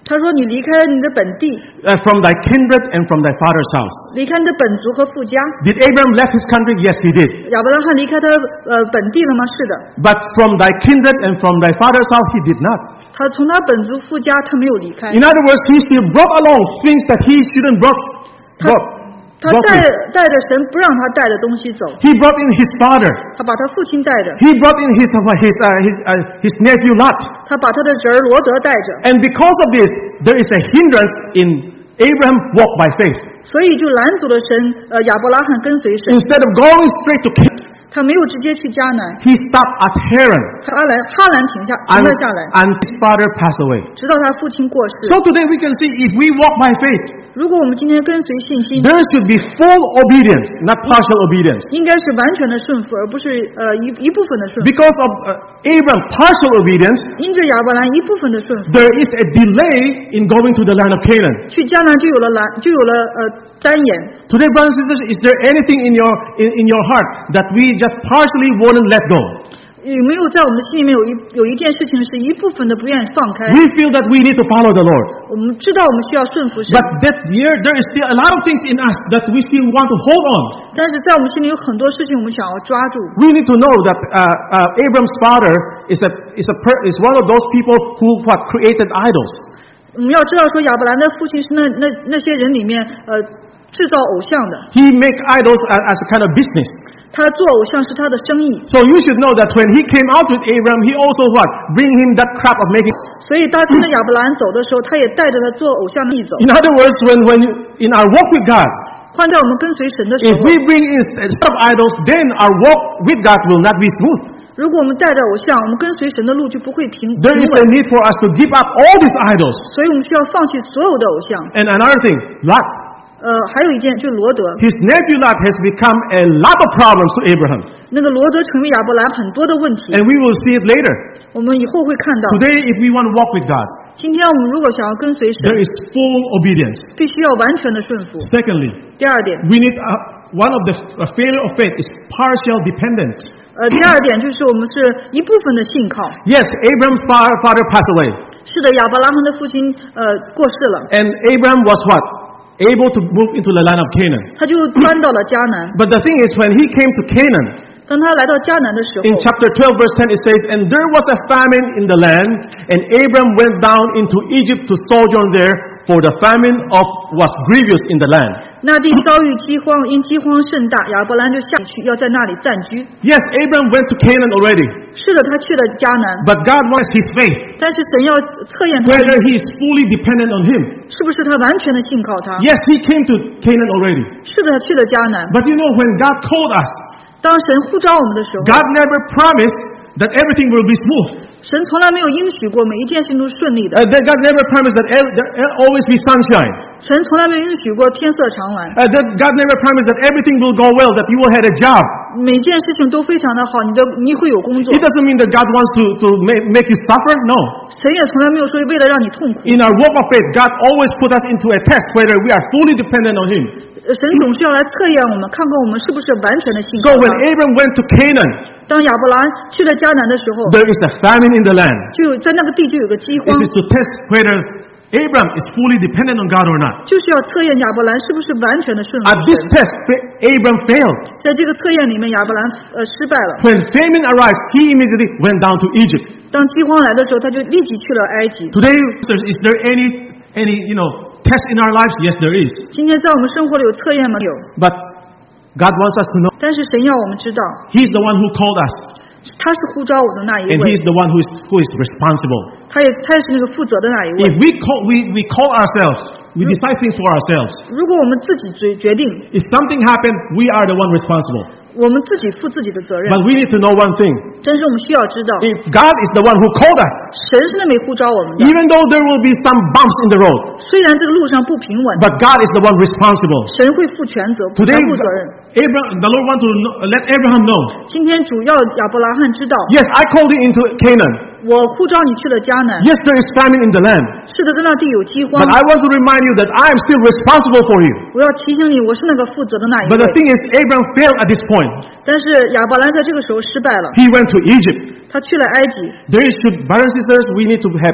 他说你离开你的本地， uh, from thy kindred and from thy father's house. 离开你的本族和父家。 Did Abraham left his country? Yes, he did. 亚伯拉罕离开他呃本地了吗？是的。 But from thy kindred and from thy father's house, he did not. 他从他本族父家，他没有离开。 In other words, he still brought along things that he shouldn't brought. brought, 他 brought 带 with. 带着神不让他带的东西走， He brought in his father. 他把他父亲带着， He brought in his uh, his uh, his, uh, his nephew Lot. 他把他的侄儿罗德带着， And because of this, there is a hindrance in Abraham walk by faith. 所以就拦阻了神呃亚伯拉罕跟随神。 Instead of going straight to Canaan, 他没有直接去迦南， he stopped at Haran. 哈兰哈兰停下停 And, 了下来， and his father passed away. 直到他父亲过世。 So today we can see if we walk by faith, 如果我们今天跟随信心， there should be full obedience, not partial obedience. 应该是完全的顺服，而不是呃一一部分的顺服。 Because of uh, Abraham's partial obedience, 因着亚伯兰一部分的顺服， there is a delay in going to the land of Canaan. 去迦南就有了拦，就有了呃单眼。 Today, brothers and sisters, is there anything in your in, in your heart that we just partially wouldn't let go? 有没有在我们的心里面有一有一件事情是一部分的不愿意放开？ We feel that we need to follow the Lord. 我们知道我们需要顺服神， But that year, there is still a lot of things in us that we still want to hold on. 但是在我们心里有很多事情我们想要抓住。 We need to know that uh, uh, Abraham's father is a is a per, is one of those people who what created idols. 我们要知道说亚伯兰的父亲是那那那些人里面呃制造偶像的， He make idols as, as a kind of business. 他做偶像是他的生意。 So you should know that when he came out with Abraham, he also what bring him that crap of making. 所以当跟着亚伯兰走的时候，他也带着他做偶像的意走。 In other words, when when you, in our walk with God, 换在我们跟随神的时 if 候， we bring in a set of idols, then our walk with God will not be smooth. 如果我们带着偶像，我们跟随神的路就不会平 There 平 is a 稳。 need for us to give up all these idols. 所以我们需要放弃所有的偶像。 And another thing, Lot, 呃，还有一件就是罗德， his nephew Lot has become a lot of problems to Abraham. 那个罗德成为亚伯兰很多的问题， And we will see it later. 我们以后会看到。 Today, if we want to walk with God, 今天我们如果想要跟随神， there is full obedience. 必须要完全的顺服。 Secondly, 第二点， we need uh, one of the uh, failure of faith is partial dependence. 呃，第二点就是我们是一部分的信靠。 Yes, Abraham's father, father passed away. 是的，亚伯拉罕的父亲呃过世了， And Abraham was what? Able to move into the land of Canaan. 他就搬到了迦南。 But the thing is, when he came to Canaan, 当他来到迦南的时候， in chapter twelve, verse ten, it says, And there was a famine in the land, and Abram went down into Egypt to sojourn there, for the famine of was grievous in the land. 那地遭遇饥荒，因饥荒甚大，亚伯兰就下去，要在那里暂居。 Yes, Abram went to Canaan already, 是的，他去了迦南， but God wants his faith, 但是神要测验他 whether he is fully dependent on him. 是不是他完全的信靠他。 Yes, he came to Canaan already, 是的，他去了迦南。 but you know, when God called us, 当神呼召我们的时候， God never promised that everything will be smooth. 神从来没有应许过每一件事情都顺利的， Uh, that God never promised that there will always be sunshine. 神从来没有应许过天色常蓝， Uh, that God never promised that everything will go well, that you will have a job. 每件事情都非常的好，你的你会有工作 It。doesn't mean that God wants to, to make, make you suffer. No. 神也从来没有说为了让你痛苦， In our walk of faith, God always put us into a test whether we are fully dependent on Him. 呃神总是要来测验我们，看看我们是不是完全的信 So 靠 when 他。 Abram went to Canaan, 当亚伯兰去了迦南的时候， there is a famine in the land. 就有在那个地就有个饥荒 It，is to test whether Abram is fully dependent on God or not. 就是要测验亚伯兰是不是完全的顺服 At this 神。 test, fa- Abram failed. 在这个测验里面，亚伯兰呃失败了。 When famine arrived, he immediately went down to Egypt. 当饥荒来的时候，他就立即去了埃及。 Today, sisters, is there any any you know test in our lives? Yes, there is. 今天在我们生活里有测验吗？有。 But God wants us to know 但是神要我们知道， He's the one who called us, 他是呼召我的那一 and 位 He's，the one who is who is responsible. 他也他也是那个负责的那一 If 位。 we call we we call ourselves, we decide things for ourselves. 如果我们自己决决定， If something happened, we are the one responsible. 我们自己负自己的责任。 But we need to know one thing: 但是我们需要知道， if God is the one who called us, 神是那位呼召我们的。 even though there will be some bumps in the road, 虽然这个路上不平稳， but God is the one responsible. 神会负全责，负 Today, 全负责任。 Abraham, the Lord wants to know, let Abraham know. 今天主要亚伯拉罕知道， Yes, I called you into Canaan. 我呼召你去了迦南。 Yes, there is famine in the land. 是的，在那地有饥荒 But。I want to remind you that I am still responsible for you. 我要提醒你，我是那个负责的那一 But the 位。 thing is, Abraham failed at this point. 但是亚伯兰在这个时候失败了， He went to Egypt. 他去了埃及。 There should, brothers and sisters, we need to have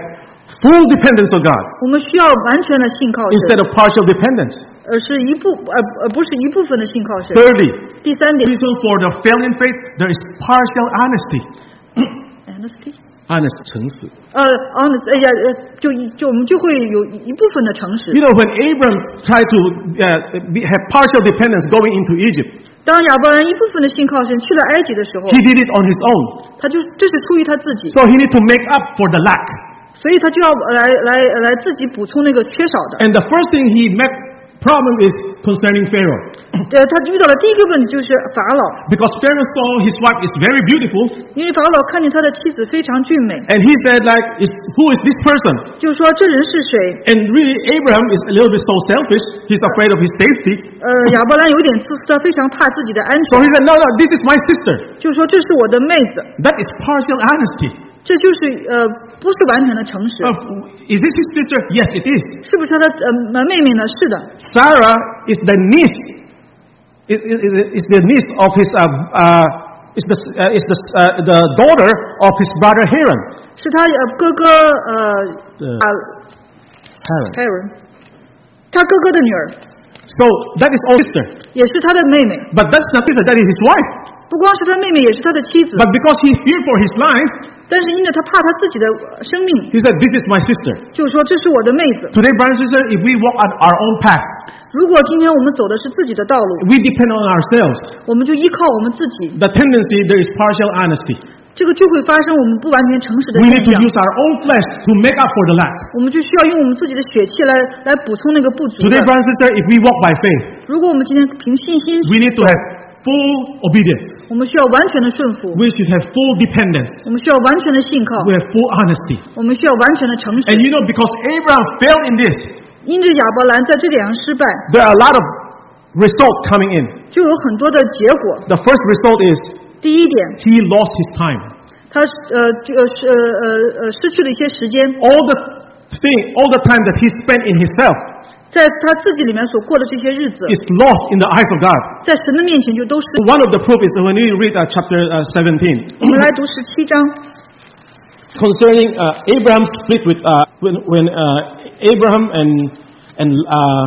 full dependence on God 我们需要完全的信靠 instead 神， of partial dependence. 而是一部呃呃不是一部分的信靠神。 Thirdly, 第三点 reason for the failing faith, there is partial honesty. ，honesty， Honest, 诚实。 呃，honest，哎呀，呃，就就我们就会有一部分的诚实 You。know, when Abram tried to uh, be, have partial dependence going into Egypt, 当亚伯兰一部分的信靠神去了埃及的时候， he did it on his own. 他就这是出于他自己， So he need to make up for the lack. 所以他就要来来来自己补充那个缺少的。 And the first thing he met problem is concerning Pharaoh. 呃，他遇到的第一个问题就是法老， Because Pharaoh saw his wife is very beautiful, 因为法老看见他的妻子非常俊美， and he said, like, is, who is this person? 就说这人是谁？ And really, Abraham is a little bit so selfish. He's afraid of his safety. 呃，亚伯兰有点自私，他非常怕自己的安 So 全， he said, no, no, this is my sister. 就说这是我的妹子， That is partial honesty. 这就是呃不是完全的诚实。 Uh, is this his sister? Yes, it is. 是不是他的呃妹妹呢？是的， Sarah is the niece. Is, is, is the niece of his uh, uh, is the uh, is the uh, the daughter of his brother Haran. 是他呃哥哥呃对啊 Haran. Aaron，他哥哥的女儿， So that is all sister. 也是他的妹妹。 But that's not sister. That is his wife. 不光是他妹妹，也是他的妻子。 But because he feared for his life, 但是因着他怕他自己的生命， he said, "This is my sister." 就是说这是我的妹子。 Today, brothers and sisters, if we walk on our own path, 如果今天我们走的是自己的道路， we depend on ourselves. 我们就依靠我们自己， The tendency there is partial honesty. 这个就会发生我们不完全诚实的 We 现 need to 象。 use our own flesh to make up for the lack. 我们就需要用我们自己的血气来来补充那个不足的 Today, brothers and sisters, if we walk by faith, 如果我们今天凭信心， we need to have full obedience. 我们需要完全的顺服， We should have full dependence. 我们需要完全的信靠， We have full honesty. 我们需要完全的诚实。 And you know, because Abraham failed in this, 因着亚伯兰在这点上失败， there are a lot of results coming in. 就有很多的结果。 The first result is 第一点， he lost his time. 他呃这个是呃呃呃失去了一些时间， All the thing, all the time that he spent in himself 在他自己里面所过的这些日子， is lost in the eyes of God. 在神的面前就都是。 One of the proof is when we read uh, chapter uh, seventeen 我们来读十七章， concerning uh, Abraham split with uh, when when uh, Abraham and and uh,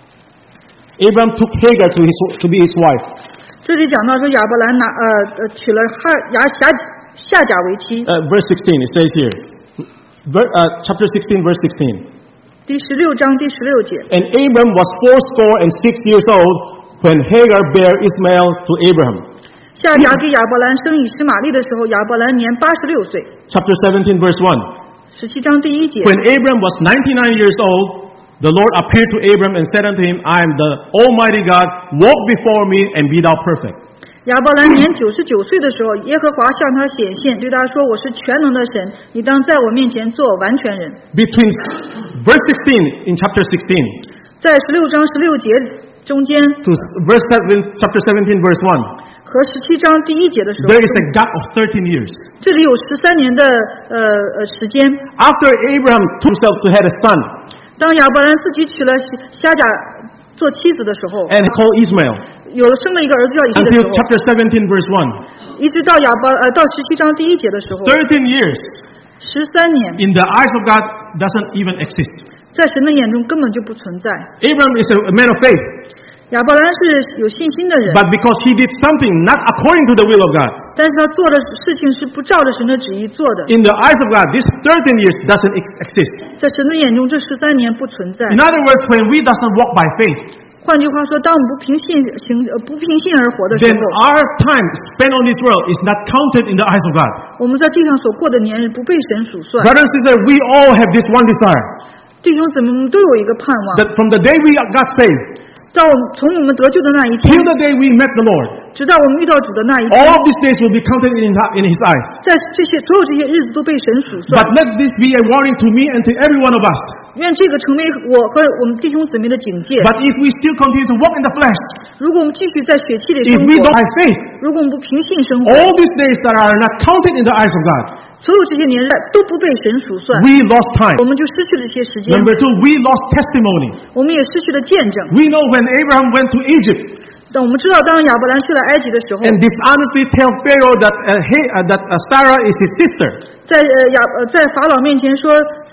Abraham took Hagar to his to be his wife. 这里讲到说亚伯兰拿呃呃娶了哈亚夏夏甲为妻， Uh, verse sixteen, it says here, Ver, uh, chapter sixteen, verse sixteen. 第十六章第十六节。 And Abram was fourscore and six years old when Hagar bare Ismael to Abraham. 夏甲给亚伯兰生以实玛利的时候，亚伯兰年八十六岁。 Chapter seventeen, verse one. 十七章第一节。 When Abram was ninety-nine years old, the Lord appeared to Abram and said unto him, I am the Almighty God, walk before me and be thou perfect. 亚伯兰年九十九岁的时候，耶和华向他显现，对他说：“我是全能的神，你当在我面前做完全人。” Between verse sixteen in chapter sixteen 在十六章十六节中间 to verse seven, chapter seventeen, verse one, 和十七章第一节的时候 there，is a gap of thirteen years. 这里有十三年的呃呃时间。 After Abraham took himself to have a son 当亚伯兰自己娶了夏甲做妻子的时候， and called Ismael, 有了生了一个儿子叫以利的 until 时候， chapter seventeen, verse one, 一直到亚伯呃到十七章第一节的时候， thirteen years 十三年 in the eyes of God doesn't even exist. 在神的眼中根本就不存在。 Abraham is a man of faith, 亚伯兰是有信心的人， but because he did something not according to the will of God, 但是他做的事情是不照着神的旨意做的。 in the eyes of God, this thirteen years doesn't ex- exist. 在神的眼中，这十三年不存在。 In other words, when we doesn't walk by faith, 换句话说，当我们不凭信行呃不凭信而活的时 then 候， our time spent on this world is not counted in the eyes of God. 我们在地上所过的年日不被神数算。 Brothers and sisters, we all have this one desire, 弟兄姊妹们都有一个盼望， that from the day we got saved 到我们从我们得救的那一天 till，the day we met the Lord, 直到我们遇到主的那一天， all of these days will be counted in his, in his eyes. 在这些所有这些日子都被神数算。 But let this be a warning to me and to every one of us. 愿这个成为我和我们弟兄姊妹的警戒。 But if we still continue to walk in the flesh, 如果我们继续在血气里 if 生 we 活 don't，by faith, 如果我们不凭信生活， all these days that are not counted in the eyes of God, 所有这些年日都不被神数算， we lost time. 我们就失去了这些时间。 Number two, we lost testimony. 我们也失去了见证。 We know when Abraham went to Egypt 但我们知道，当亚伯兰去了埃及的时候， and dishonestly tell Pharaoh that uh, hey, uh, that uh, Sarah is his sister, 在呃亚呃在法老面前说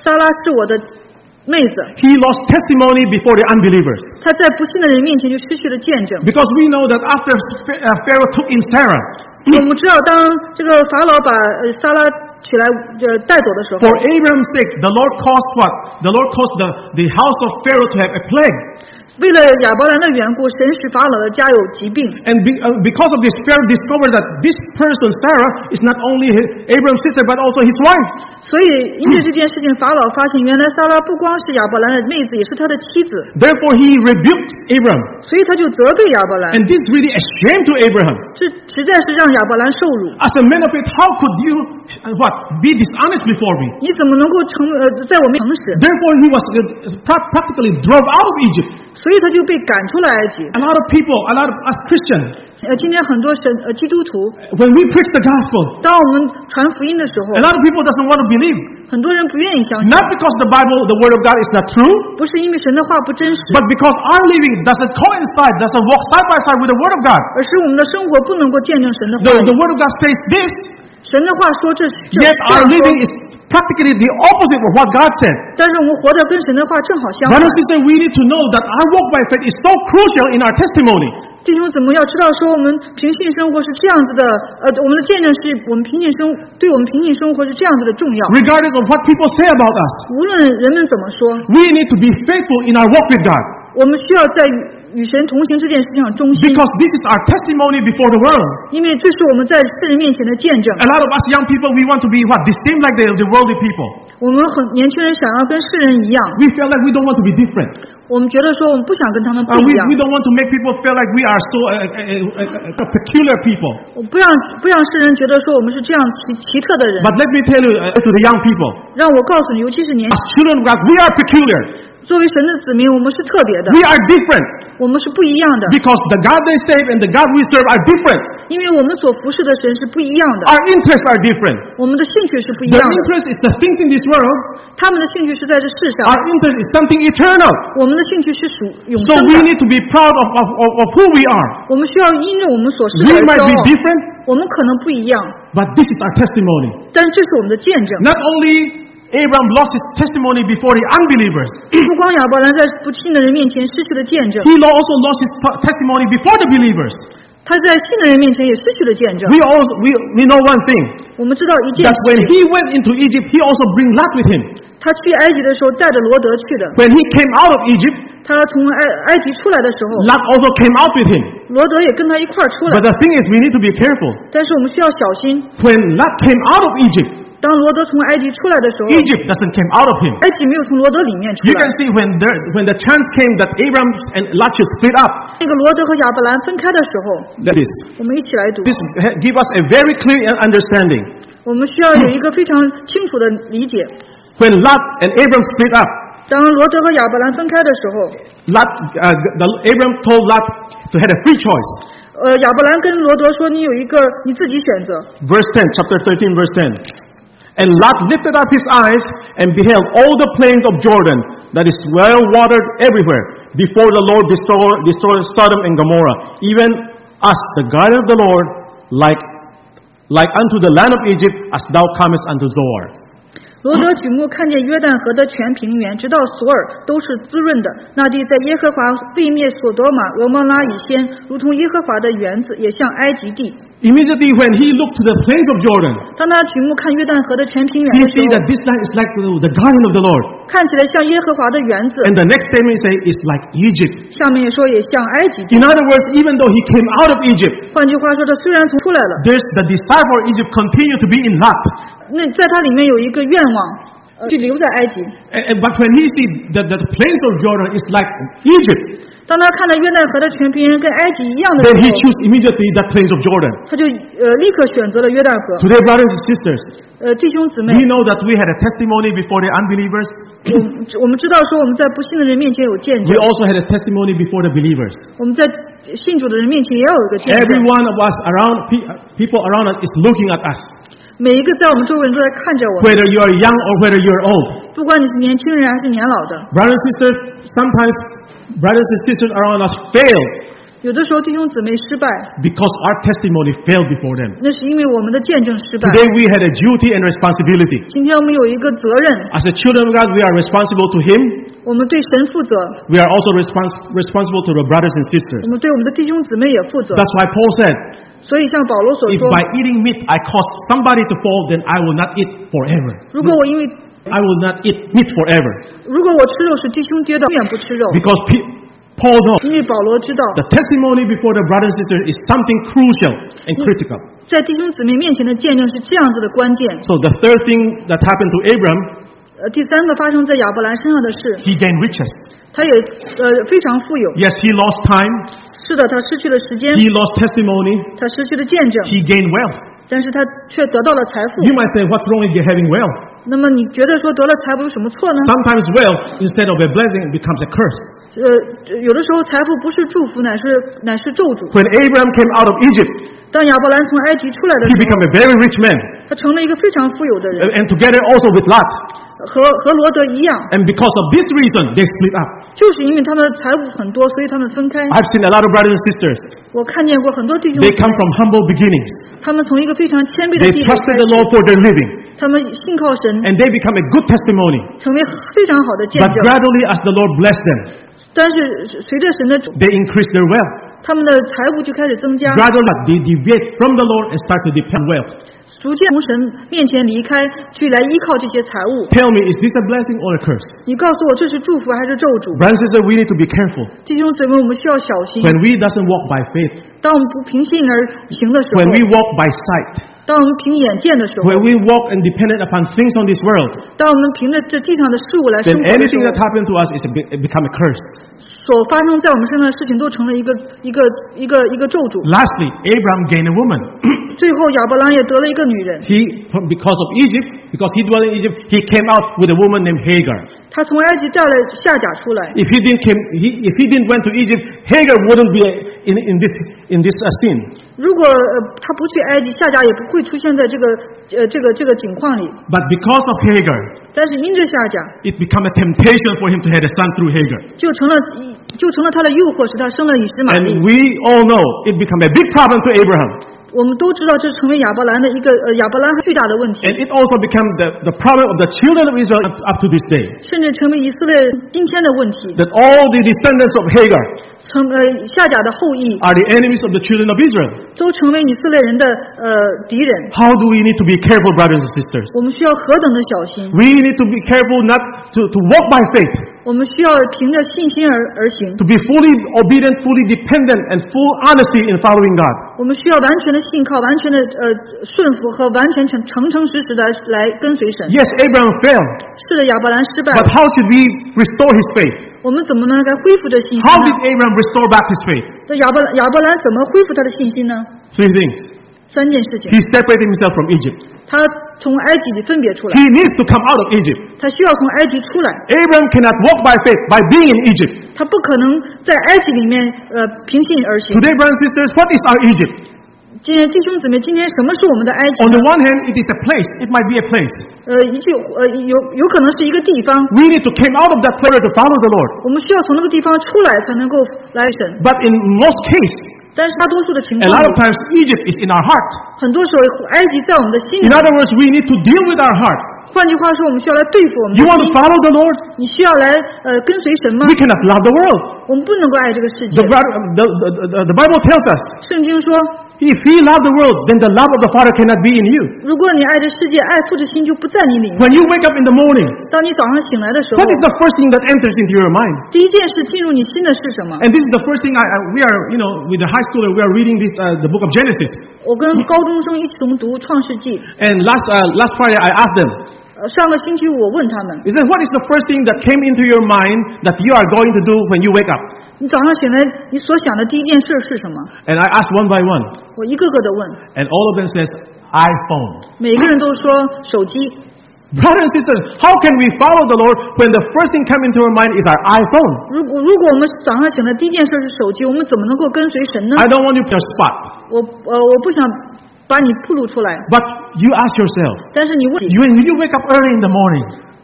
撒拉是我的妹子。 He lost testimony before the unbelievers. 他在不信的人面前就失去了见证。 Because we know that after Pharaoh took in Sarah, 我们知道，当这个法老把呃撒拉取来呃带走的时候， for Abraham's sake, the Lord caused what? The Lord caused the, the house of Pharaoh to have a plague. 为了亚伯兰的缘故，神使法老的家有疾病。 And be, uh, because of this, Pharaoh discovered that this person, Sarah, is not only Abraham's sister, but also his wife. 所以因着这件事情，法老发现原来撒拉不光是亚伯兰的妹子，也是他的妻子。 Therefore, he rebuked Abraham. 所以他就责备亚伯兰。 And this really a shame to Abraham. 这实在是让亚伯兰受辱。 As a man of faith, how could you, uh, what, be dishonest before me? 你怎么能够诚呃在我面前诚实？ Therefore, he was uh, pra- practically drove out of Egypt. 所以他就被赶出了埃及。 A lot of people, a lot of us Christians, 呃，今天很多神呃基督徒， when we preach the gospel, 当我们传福音的时候 a，lot of people doesn't want to believe. 很多人不愿意相信， Not because the Bible, the Word of God is not true, 不是因为神的话不真实， but because our living doesn't coincide, doesn't walk side by side with the Word of God. 而是我们的生活不能够见证神的话 The, 语。 the Word of God says this, 神的话说这这 yet 这 our 样 living 说， is practically the opposite of what God said. 但是我们活得跟神的话正好相反 Brothers。and sisters, we need to know that our walk by faith is so crucial in our testimony. 弟兄姊妹要知道，说我们凭信生活是这样子的，呃，我们的见证是我们凭信生，对我们凭信生活是这样子的重要。 Regardless of what people say about us, 无论人们怎么说， we need to be faithful in our walk with God. 我们需要在与神同行这件事情上忠心， Because this is our testimony before the world. 因为这是我们在世人面前的见证。 A lot of us young people, we want to be what? The same like the, the worldly people. 我们很年轻人想要跟世人一样， We feel like we don't want to be different. 我们觉得说我们不想跟他们不 Uh, 一 we, 样 we，don't want to make people feel like we are so uh, uh, uh, uh, peculiar people. 我不让不让世人觉得说我们是这样奇奇特的人。 But let me tell you, uh, to the young people, 让我告诉你，尤其是年 as children of God, we are peculiar. 作为神的子民，我们是特别的， We are different. 我们是不一样的， Because the God they save and the God we serve are different. 因为我们所服侍的神是不一样的， Our interests are different. 我们的兴趣是不一 Their 样的， interest is the things in this world. 他们的兴趣是在这世上， Our interest is something eternal. 我们的兴趣是属永 So 生 we 的。 need to be proud of, of, of, of who we are. 我们需要因着我们所是 We 而 might 骄 be 傲， different, 我们可能不一样， but this is our testimony. 但这是我们的见证。 Not only Abraham lost his testimony before the unbelievers, 不光亚伯兰在不信的人面前失去了见证， he also lost his testimony before the believers. 他在信的人面前也失去了见证。 We also we, we know one thing, 我们知道一件 that 事 when 情， he went into Egypt, he also bring Lot with him. 他去埃及的时候带着罗德去的， When he came out of Egypt, 他从埃埃及出来的时候， Lot also came out with him. 罗德也跟他一块儿出来 But。the thing is, we need to be careful. 但是我们需要小心， When Lot came out of Egypt, 当罗德从埃及出来的时候， Egypt doesn't came out of him. 埃及没有从罗德里面出 You 来 can。see when there, when the chance came that Abraham and Lot should split up. 那个罗德和亚伯兰分开的时候， That is, 我们一起来读。 this give us a very clear understanding. 我们需要有一个非常清楚的理解。 When Lot and Abraham split up, 当罗德和亚伯兰分开的时候， Lot, uh, the, Abraham told Lot to have a free choice. 呃，亚伯兰跟罗德说：“你有一个你自己选择。 Verse ten, chapter thirteen, verse ten. And Lot lifted up his eyes and beheld all the plains of Jordan, that is well watered everywhere, before the Lord destroyed, destroyed Sodom and Gomorrah, even us, the garden of the Lord, like, like unto the land of Egypt, as thou comest unto Zoar. 罗德举目看见约旦河的全平原，直到索尔都是滋润的。那地在耶和华未灭所多玛、俄摩拉以先，如同耶和华的园子，也像埃及地。 Immediately when he looked to the plains of Jordan, 当他举目看约旦河的全平原 he 的时 see 候， that this land is like the, the garden of the Lord. 看起来像耶和华的园子。 And the next statement say is like Egypt. 下面也说也像埃及地。 In other words, even though he came out of Egypt, 换句话说，他虽然从出来了， there's the desire for Egypt continue to be in Lot. 那在他里面有一个愿望，呃去留在埃及。 And, and- but when he see that the plains of Jordan is like Egypt, 当他看到约旦河的全平原跟埃及一样的 then he 时候， choose immediately that plains of Jordan. 他就呃立刻选择了约旦河。 Today, brothers and sisters, 呃，弟兄姊妹， we know that we had a testimony before the unbelievers. 我我们知道说我们在不信的人面前有见证 We，also had a testimony before the believers. 我们在信主的人面前也有一个见 Every 证。 one of us around, pe- people around us is looking at us. 每一个在我们周围人都在看着我们， Whether you are young or whether you are old. 不管你是年轻人还是年老的。 Brothers and sisters, sometimes brothers and sisters around us fail 有的时候弟兄姊妹失败， because our testimony failed before them. 那是因为我们的见证失败。 Today we had a duty and responsibility. 今天我们有一个责任， As the children of God, we are responsible to Him. 我们对神负责， We are also respons- responsible to the brothers and sisters. 我们对我们的弟兄姊妹也负责。 That's why Paul said, 所以像保罗所 if 说， by eating meat I cause somebody to fall, then I will not eat forever. 如果我因为 I will not eat meat forever. 如果我吃肉使弟兄跌倒，永远不吃肉， Because P- Paul knows 因为保罗知道， the testimony before the brothers and sisters is something crucial and critical. 在弟兄姊妹面前的见证是这样子的关键。 So the third thing that happened to Abram, 呃，第三个发生在亚伯兰身上的事， he gained riches. 他也呃非常富有。 Yes, he lost time, 是的，他失去了时间， he lost testimony, 他失去了见证， he gained wealth. 但是他却得到了财富。 You might say, what's wrong with having wealth? 那么你觉得说得了财富有什么错呢？ Sometimes wealth, instead of a blessing, becomes a curse. 呃，有的时候财富不是祝福，乃是乃是咒诅。 When Abraham came out of Egypt, 当亚伯兰从埃及出来的 he 时候， became a very rich man. 他成了一个非常富有的人， And together also with Lot. 和和罗德一样。 And because of this reason, they split up. 就是因为他们的财物很多，所以他们分开。 I've seen a lot of brothers and sisters. 我看见过很多弟兄， They come from humble beginnings. 他们从一个非常谦卑的 They 地步 trusted 开 the 始， Lord for their living. 他们信靠神， And they become a good testimony. 成为非常好的见 But 证。 gradually, as the Lord blessed them, 但是随着神的主， they increased their wealth. 他们的财物就开始增加， Gradually, they deviate from the Lord and start to depend on wealth. 逐渐从神面前离开，去来依靠这些财物。 Tell me, is this a blessing or a curse? 你告诉我这是祝福还是咒诅？ Brothers and sisters, we need to be careful. 弟兄姊妹，我们需要小心。 When we doesn't walk by faith, 当我们不凭信而行的时候， when we walk by sight, 当我们凭眼见的时候， when we walk and dependent upon things on this world, 当我们凭着这地上的事物来生 then 活的时 anything 候 that，happens to us is a, it become a curse. 所发生在我们身上的事情都成了一个一个一个一个咒诅。 Lastly, Abraham gained a woman. 最后亚伯兰也得了一个女人， He, because of Egypt, because he dwelt in Egypt, he came out with a woman named Hagar. 他从埃及带了夏甲出来。 If he didn't came, he, if he didn't went to Egypt, Hagar wouldn't be in, in this in this uh, scene. 如果呃他不去埃及，夏甲也不会出现在这个呃这个这个景况里。 But because of Hagar, 但是因着夏甲， it became a temptation for him to have a son through Hagar. 就成了就成了他的诱惑，使他生了以实玛利。 And we all know it became a big problem to Abraham. 我们都知道，这成为亚伯兰的一个呃亚伯兰巨大的问题， And it also became the, the problem of the children of Israel up, up to this day. 甚至成为以色列今天的问题。 That all the descendants of Hagar 成呃夏甲的后裔 are the enemies of the children of Israel. 都成为以色列人的呃敌人。 How do we need to be careful, brothers and sisters? 我们需要何等的小心！ We need to be careful not to, to walk by faith, 我们需要凭着信心而而行。 to be fully obedient, fully dependent, and full honesty in following God. 我们需要完全的信靠，完全的呃顺服和完全诚诚诚实实的来跟随神。 Yes, Abraham failed, 是的，亚伯兰失败 but 了， how should we restore his faith? 我们怎么能该恢复这信心 How 呢 did？Abraham restore back his faith? 那亚伯亚伯兰怎么恢复他的信心呢？ Three things. 三件事情 He，separated himself from Egypt. 他从埃及里分别出来， He needs to come out of Egypt. 他需要从埃及出来， Abraham cannot walk by faith by being in Egypt. 他不可能在埃及里面呃凭信而行。 Today, brothers and sisters, what is our Egypt? 今天弟兄姊妹，今天什么是我们的埃及 On 呢 the one hand, it is a place. It might be a place. 呃，一句呃有有可能是一个地方， We need to come out of that place to follow the Lord. 我们需要从那个地方出来才能够来神。 But in most cases, 但是大多数的情 a 况 lot 里 of，times, Egypt is in our heart. 很多时候埃及在我们的心里 In。other words, we need to deal with our heart. 换句话说，我们需要来对付我们 You 的 want to 心。 follow the Lord? 你需要来呃跟随神吗 We？cannot love the world. 我们不能够爱这个世界 The, the, the, the, the Bible tells us, 圣经说， if we love the world, then the love of the Father cannot be in you. 如果你爱这世界，爱父的心就不在你里面。 When you wake up in the morning, 当你早上醒来的时候 what，is the first thing that enters into your mind? 第一件事进入你心的是什么？ And this is the first thing I, I we are, you know, with the high schooler, we are reading this, uh, the book of Genesis. 我跟高中生一起诵读《创世纪》。 And last, uh, last Friday, I asked them, 呃，上个星期五我问他们， I said, what is the first thing that came into your mind that you are going to do when you wake up? 你早上醒来你所想的第一件事是什么？ And I asked one by one. 我一个个的问， And all of them says, iPhone. 每个人都说手机。 Brothers and sisters, how can we follow the Lord when the first thing coming into our mind is our iPhone? 如果如果我们早上醒的第一件事是手机，我们怎么能够跟随神呢？ I don't want you to spot. 我呃我不想把你暴露出来， But you ask yourself, 但是你问， you, when you wake up early in the morning,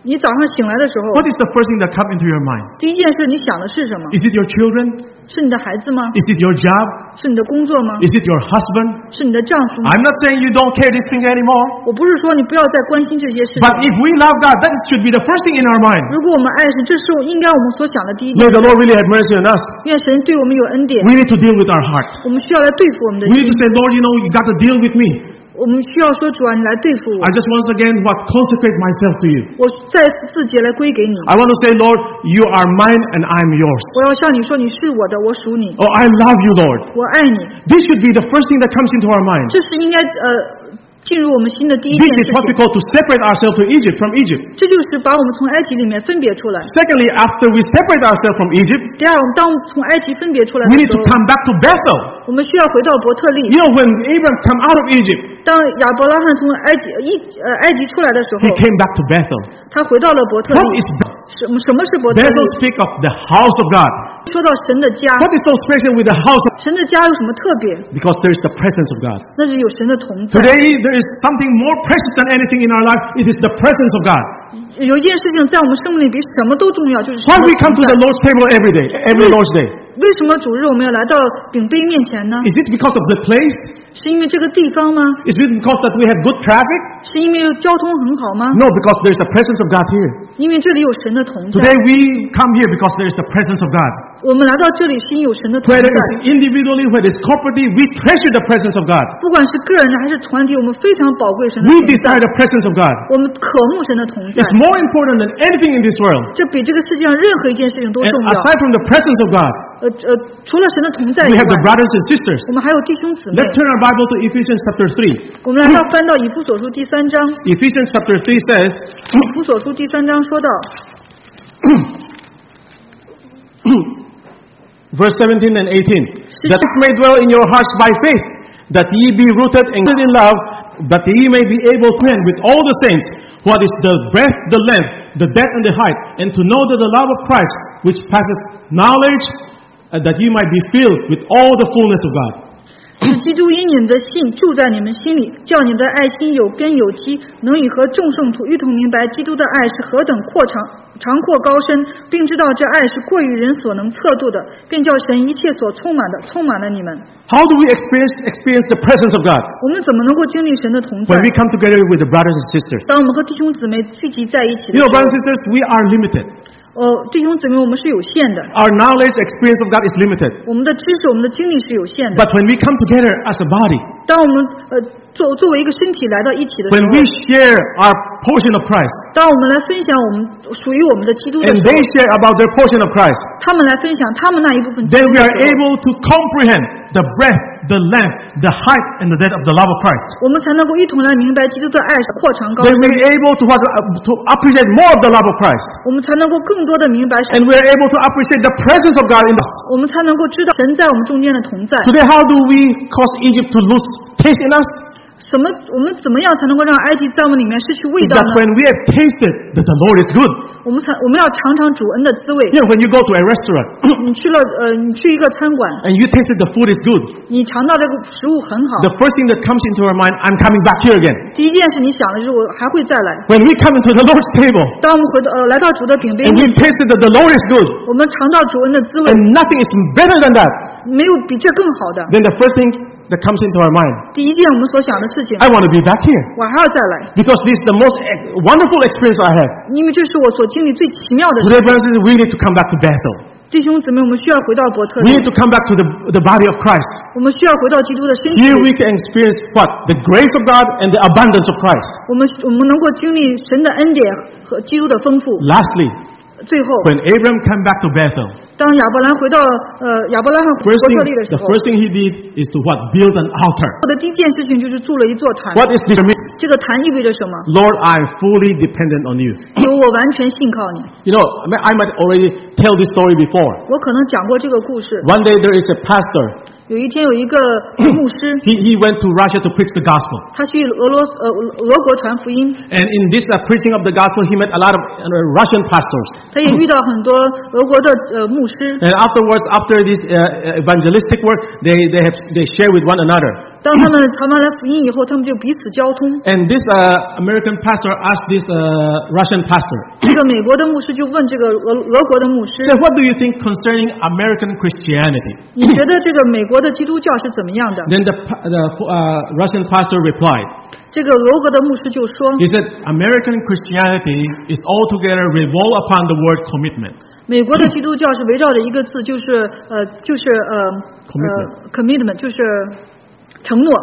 你早上醒来的时候， what is the first thing that comes into your mind? 第一件事你想的是什么？ Is it your children? 是你的孩子吗？ Is it your job? 是你的工作吗？ Is it your husband? 是你的丈夫吗？ I'm not saying you don't care these things anymore. 我不是说你不要再关心这些事情， But if we love God, that should be the first thing in our mind. 如果我们爱神，这是应该我们所想的第一件 May 事。 the Lord really have mercy on us. 愿神对我们有恩典， We need to deal with our heart. 我们需要来对付我们的 We 心 need to。say, Lord, you know, you got to deal with me. 我们需要说主啊，你来对付我 I。just once again what consecrate myself to you. 我再次自己来归给你。 I want to say, Lord, you are mine and I'm yours. 我要向你说，你是我的，我属你， Oh, I love you, Lord. 我爱你。 This should be the first thing that comes into our mind. 这是应该呃进入我们心的第一 This 件 is 事 what we 情。 call to separate ourselves to Egypt from Egypt. 这就是把我们从埃及里面分别出来。 Secondly, after we separate ourselves from Egypt, 第二，我们当我们从埃及分别出来 we 的 need 时 to 候， come back to Bethel. 我们需要回到伯特利。 You know, when Abraham come out of Egypt, 当亚伯拉罕从埃及一呃埃及出来的时候 he，came back to Bethel. 他回到了伯特 What 利。 is 什么什么是伯特 Bethel 利？ speak of the house of God. 说到神的家， What is so special with the house of 神的家有什么特别？ Because there is the presence of God. 那是有神的同在。 Today, there is something more precious than anything in our life. It is the presence of God. 有一件事情在我们生命里比什么都重要，就是神 Why 的 we come 同 to 在 the。Lord's table every day, every Lord's day? 为什么主日我们要来到饼杯面前呢？ Is it because of the place? 是因为这个地方吗？ Is it because that we have good traffic? 是因为交通很好吗？ No, because there is the presence of God here. 因为这里有神的同在。 Today we come here because there is the presence of God. 我们来到这里是因为有神的同 Whether 在。 it's individually, whether it's corporately, we treasure the presence of God. 不管是个人的还是团体，我们非常宝贵神的 We 同 desire 在。 the presence of God. 我们渴慕神的同在， It's more important than anything in this world. 这比这个世界上任何一件事情都 And 重要。 aside from the presence of God, 呃呃，除了神的同在 we 以 have the 外， brothers and sisters. 我们还有弟兄姊妹。 Let's turn our Bible to Ephesians chapter three. 我们来到翻到以弗所书第三章， Ephesians chapter three says, 以弗所书第三章说到， verse seventeen and eighteen, that this may dwell in your hearts by faith, that ye be rooted and grounded in love, that ye may be able to end with all the saints what is the breadth, the length, the depth, and the height, and to know that the love of Christ, which passeth knowledge, uh, that ye might be filled with all the fullness of God. 使基督因你们的信住在你们心里，叫你们的爱心有根有基，能以和众圣徒一同明白基督的爱是何等阔长长阔高深，并知道这爱是过于人所能测度的，便叫神一切所充满的充满了你们。 How do we experience, experience the presence of God? 我们怎么能够经历神的同在 When？we come together with the brothers and sisters. 当我们和弟兄姊妹聚集在一起的 You 时 know, 候 brothers and，sisters, we are limited. 呃，弟兄姊妹，我们是有限的， Our knowledge, experience of God is limited. 我们的知识、我们的经历是有限的。 But when we come together as a body, 当我们呃作作为一个身体来到一起的时 when 候， we share our portion of Christ, 当我们来分享我们属于我们的基督的 and 时 they 候， share about their portion of Christ, 他们来分享他们那一部分基 then 督 we 的 are 时候， able to comprehend the breadth, the length, the height, and the depth of the love of Christ. 我们才能够一同来明白基督的爱是阔长高 Then 深， we are able to, what, uh, to appreciate more of the love of Christ. 我们才能够更多的明白， And we are able to appreciate the presence of God in us. 我们才能够知道神在我们中间的同在。 Today, how do we cause Egypt to lose taste in us? 什么？我们怎么样才能够让埃及在我们里面失去味 Is 道 that 呢？ when we have tasted that the Lord is good. 我们才我们要尝尝主恩的滋味。 You know, when you go to a restaurant 你去了呃，你去一个餐馆， and you tasted the food is good, 你尝到这个食物很好， the first thing that comes into our mind, I'm coming back here again. 第一件事你想的就是我还会再来。 When we come into the Lord's table 当我们回到呃来到主的饼杯 and 面 we 前， tasted that the Lord is good, 我们尝到主恩的滋味， and nothing is better than that, 没有比这更好的。 then the first thing that comes into our mind, 第一件我们所想的事情， I want to be back here 我还要再来， because this is the most ex- wonderful experience I have. 因为这是我所经历最奇妙的事。 Today, brothers and sisters, we need to come back to Bethel. 弟兄姊妹，我们需要回到伯特 We 利， need to come back to the, the body of Christ. 我们需要回到基督的身体 Here 里， we can experience what? The grace of God and the abundance of Christ. 我们我们能够经历神的恩典和基督的丰富。 Lastly, 最后， when Abraham came back to Bethel, 当亚伯兰回到呃亚伯拉罕伯 first 特 thing, 利的时 the 候， first thing he did is to what? Build an altar. 做的第一件事情就是筑了一座坛。 What is this? 这个坛意味着什么？ Lord, I am fully dependent on you. 有我完全信靠你。 You know, I might- I might already tell this story before. 我可能讲过这个故事。 One day there is a pastor. 有一天有一个牧师， He, he went to Russia to preach the gospel. 他去俄罗呃俄国传福音， And in this uh, preaching of the gospel, he met a lot of uh, Russian pastors. 他也遇到很多俄国的呃牧师。 And afterwards, after this uh, evangelistic work, they, they, have, they share with one another. 当他们传完了福音以后，他们就彼此交通。 And this uh, American pastor asked this uh, Russian pastor, 这个美国的牧师就问这个俄俄国的牧师 so what do you think concerning American Christianity? 你觉得这个美国的基督教是怎么样的？ Then the, pa- the uh, Russian pastor replied, 这个俄国的牧师就说 he said, American Christianity is altogether revolve upon the word commitment. 美国的基督教是围绕着一个字，就是呃，就是呃 Commitment 呃 commitment， 就是承诺。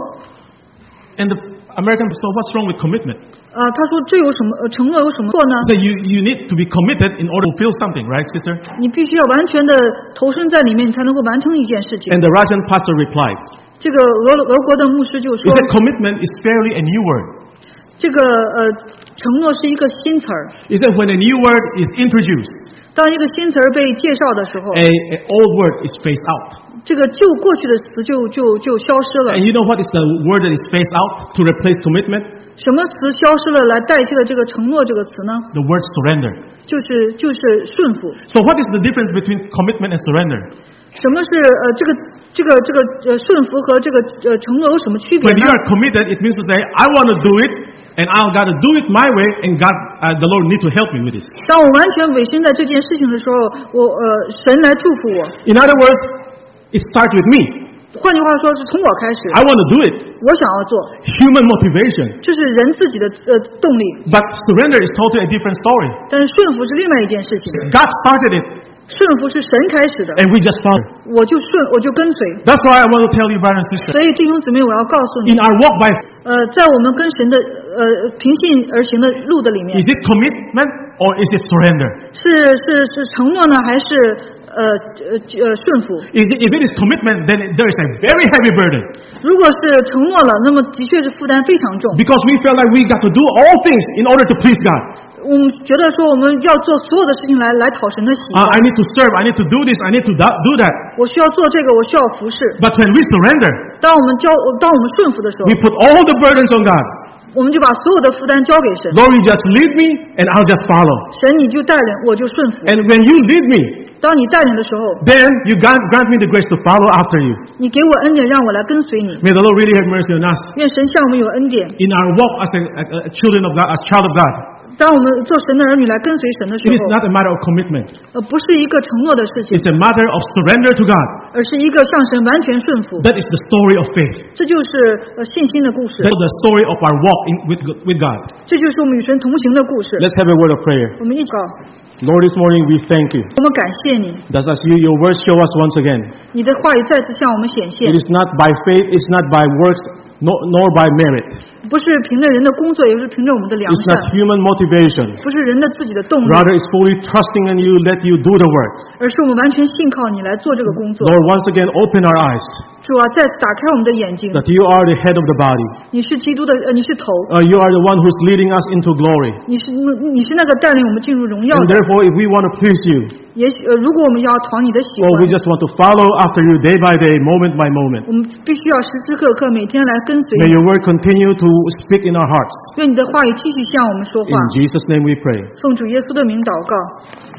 And the American, so what's wrong with commitment? 呃，他说这有什么？呃，承诺有什么错呢？ So you, you need to be committed in order to fulfill something, right, sister? 你必须要完全的投身在里面，你才能够完成一件事情。 And the Russian pastor replied, 这个俄俄国的牧师就 he 说， said commitment is fairly a new word. 这个呃承诺是一个新词儿。 He said when a new word is introduced, 当一个新词儿被介绍的时候， a, a old word is phased out. 这个旧过去的词就就就消失了。 And you know what is the word that is phased out to replace commitment? 什么词消失了来代替了这个承诺这个词呢？ The word surrender. 就是就是顺服。 So what is the difference between commitment and surrender? 什么是呃这个这个这个呃顺服和这个呃承诺有什么区别 When 呢 you？are committed, it means to say, I want to do it, and I've got to do it my way, and God, uh, the Lord need to help me with this. 当我完全委身在这件事情的时候，我呃神来祝福我。 In other words, it starts with me. 换句话说，是从我开始， I want to do it. 我想要做， Human motivation. 这是人自己的呃动力。 But surrender is totally a different story. 但是顺服是另外一件事情， God started it, 顺服是神开始的， and we just follow. 我就顺我就跟随。 That's why I want to tell you, brothers and sisters, 所以弟兄姊妹，我要告诉你 in，our walk by, 呃，在我们跟神的呃平信而行的路的里面 is，it commitment or is it surrender? 是是是承诺呢，还是呃呃呃顺服？ Is it, if it is commitment, then there is a very heavy burden. 如果是承诺了，那么的确是负担非常重。 Because we feel like we got to do all things in order to please God. 我们觉得说我们要做所有的事情来来讨神的喜 Uh, 欢。 I need to serve, I need to do this, I need to do- do that. 我需要做这个，我需要服侍。 But when we surrender, 当我们交，当我们顺服的时候 we，put all the burdens on God. 我们就把所有的负担交给神。 Lord, you just lead me and I'll just follow. 神你就带领，我就顺服。 And when you lead me, 当你带领的时候， then you grant, grant me the grace to follow after you. 你给我恩典，让我来跟随你。 May the Lord really have mercy on us. 愿神向我们有恩典。 In our walk as a, a, a children of God, as child of God, 当我们做神的儿女来跟随神的时 it is 候， not a matter of commitment. 呃，不是一个承诺的事情， It's a matter of surrender to God. 而是一个向神完全顺服。 That is the story of faith. 这就是呃信心的故事， That's the story of our walk in, with, with God. 这就是我们与神同行的故事。 Let's have a word of prayer. 我们一起告， Lord, this morning we thank you. 我们感谢你， That as you, your words show us once again. 你的话语再次向我们显现 It，is not by faith, it's not by works, nor, nor by merit. 不是凭着人的工作，也不是凭着我们的良 It's 善， not human motivation. 不是人的自己的动力， Rather, it's fully trusting in you, let you do the work. 而是我们完全信靠你来做这个工作。 Lord, once again, open our eyes 主啊，再打开我们的眼睛， that you are the head of the body. 你是基督的，呃，你是头， Uh, you are the one who's leading us into glory. 你是你是那个带领我们进入荣耀 And 的。 therefore, if we want to please you, 也许呃，如果我们要讨你的喜 Lord, 欢 we，just want to follow after you day by day, moment by moment. 我们必须要时时刻刻每天来跟随 May 你。 your word continue to speak in our hearts. 愿你的话语继续向我们说话。 In Jesus' name we pray. 奉主耶稣的名祷告。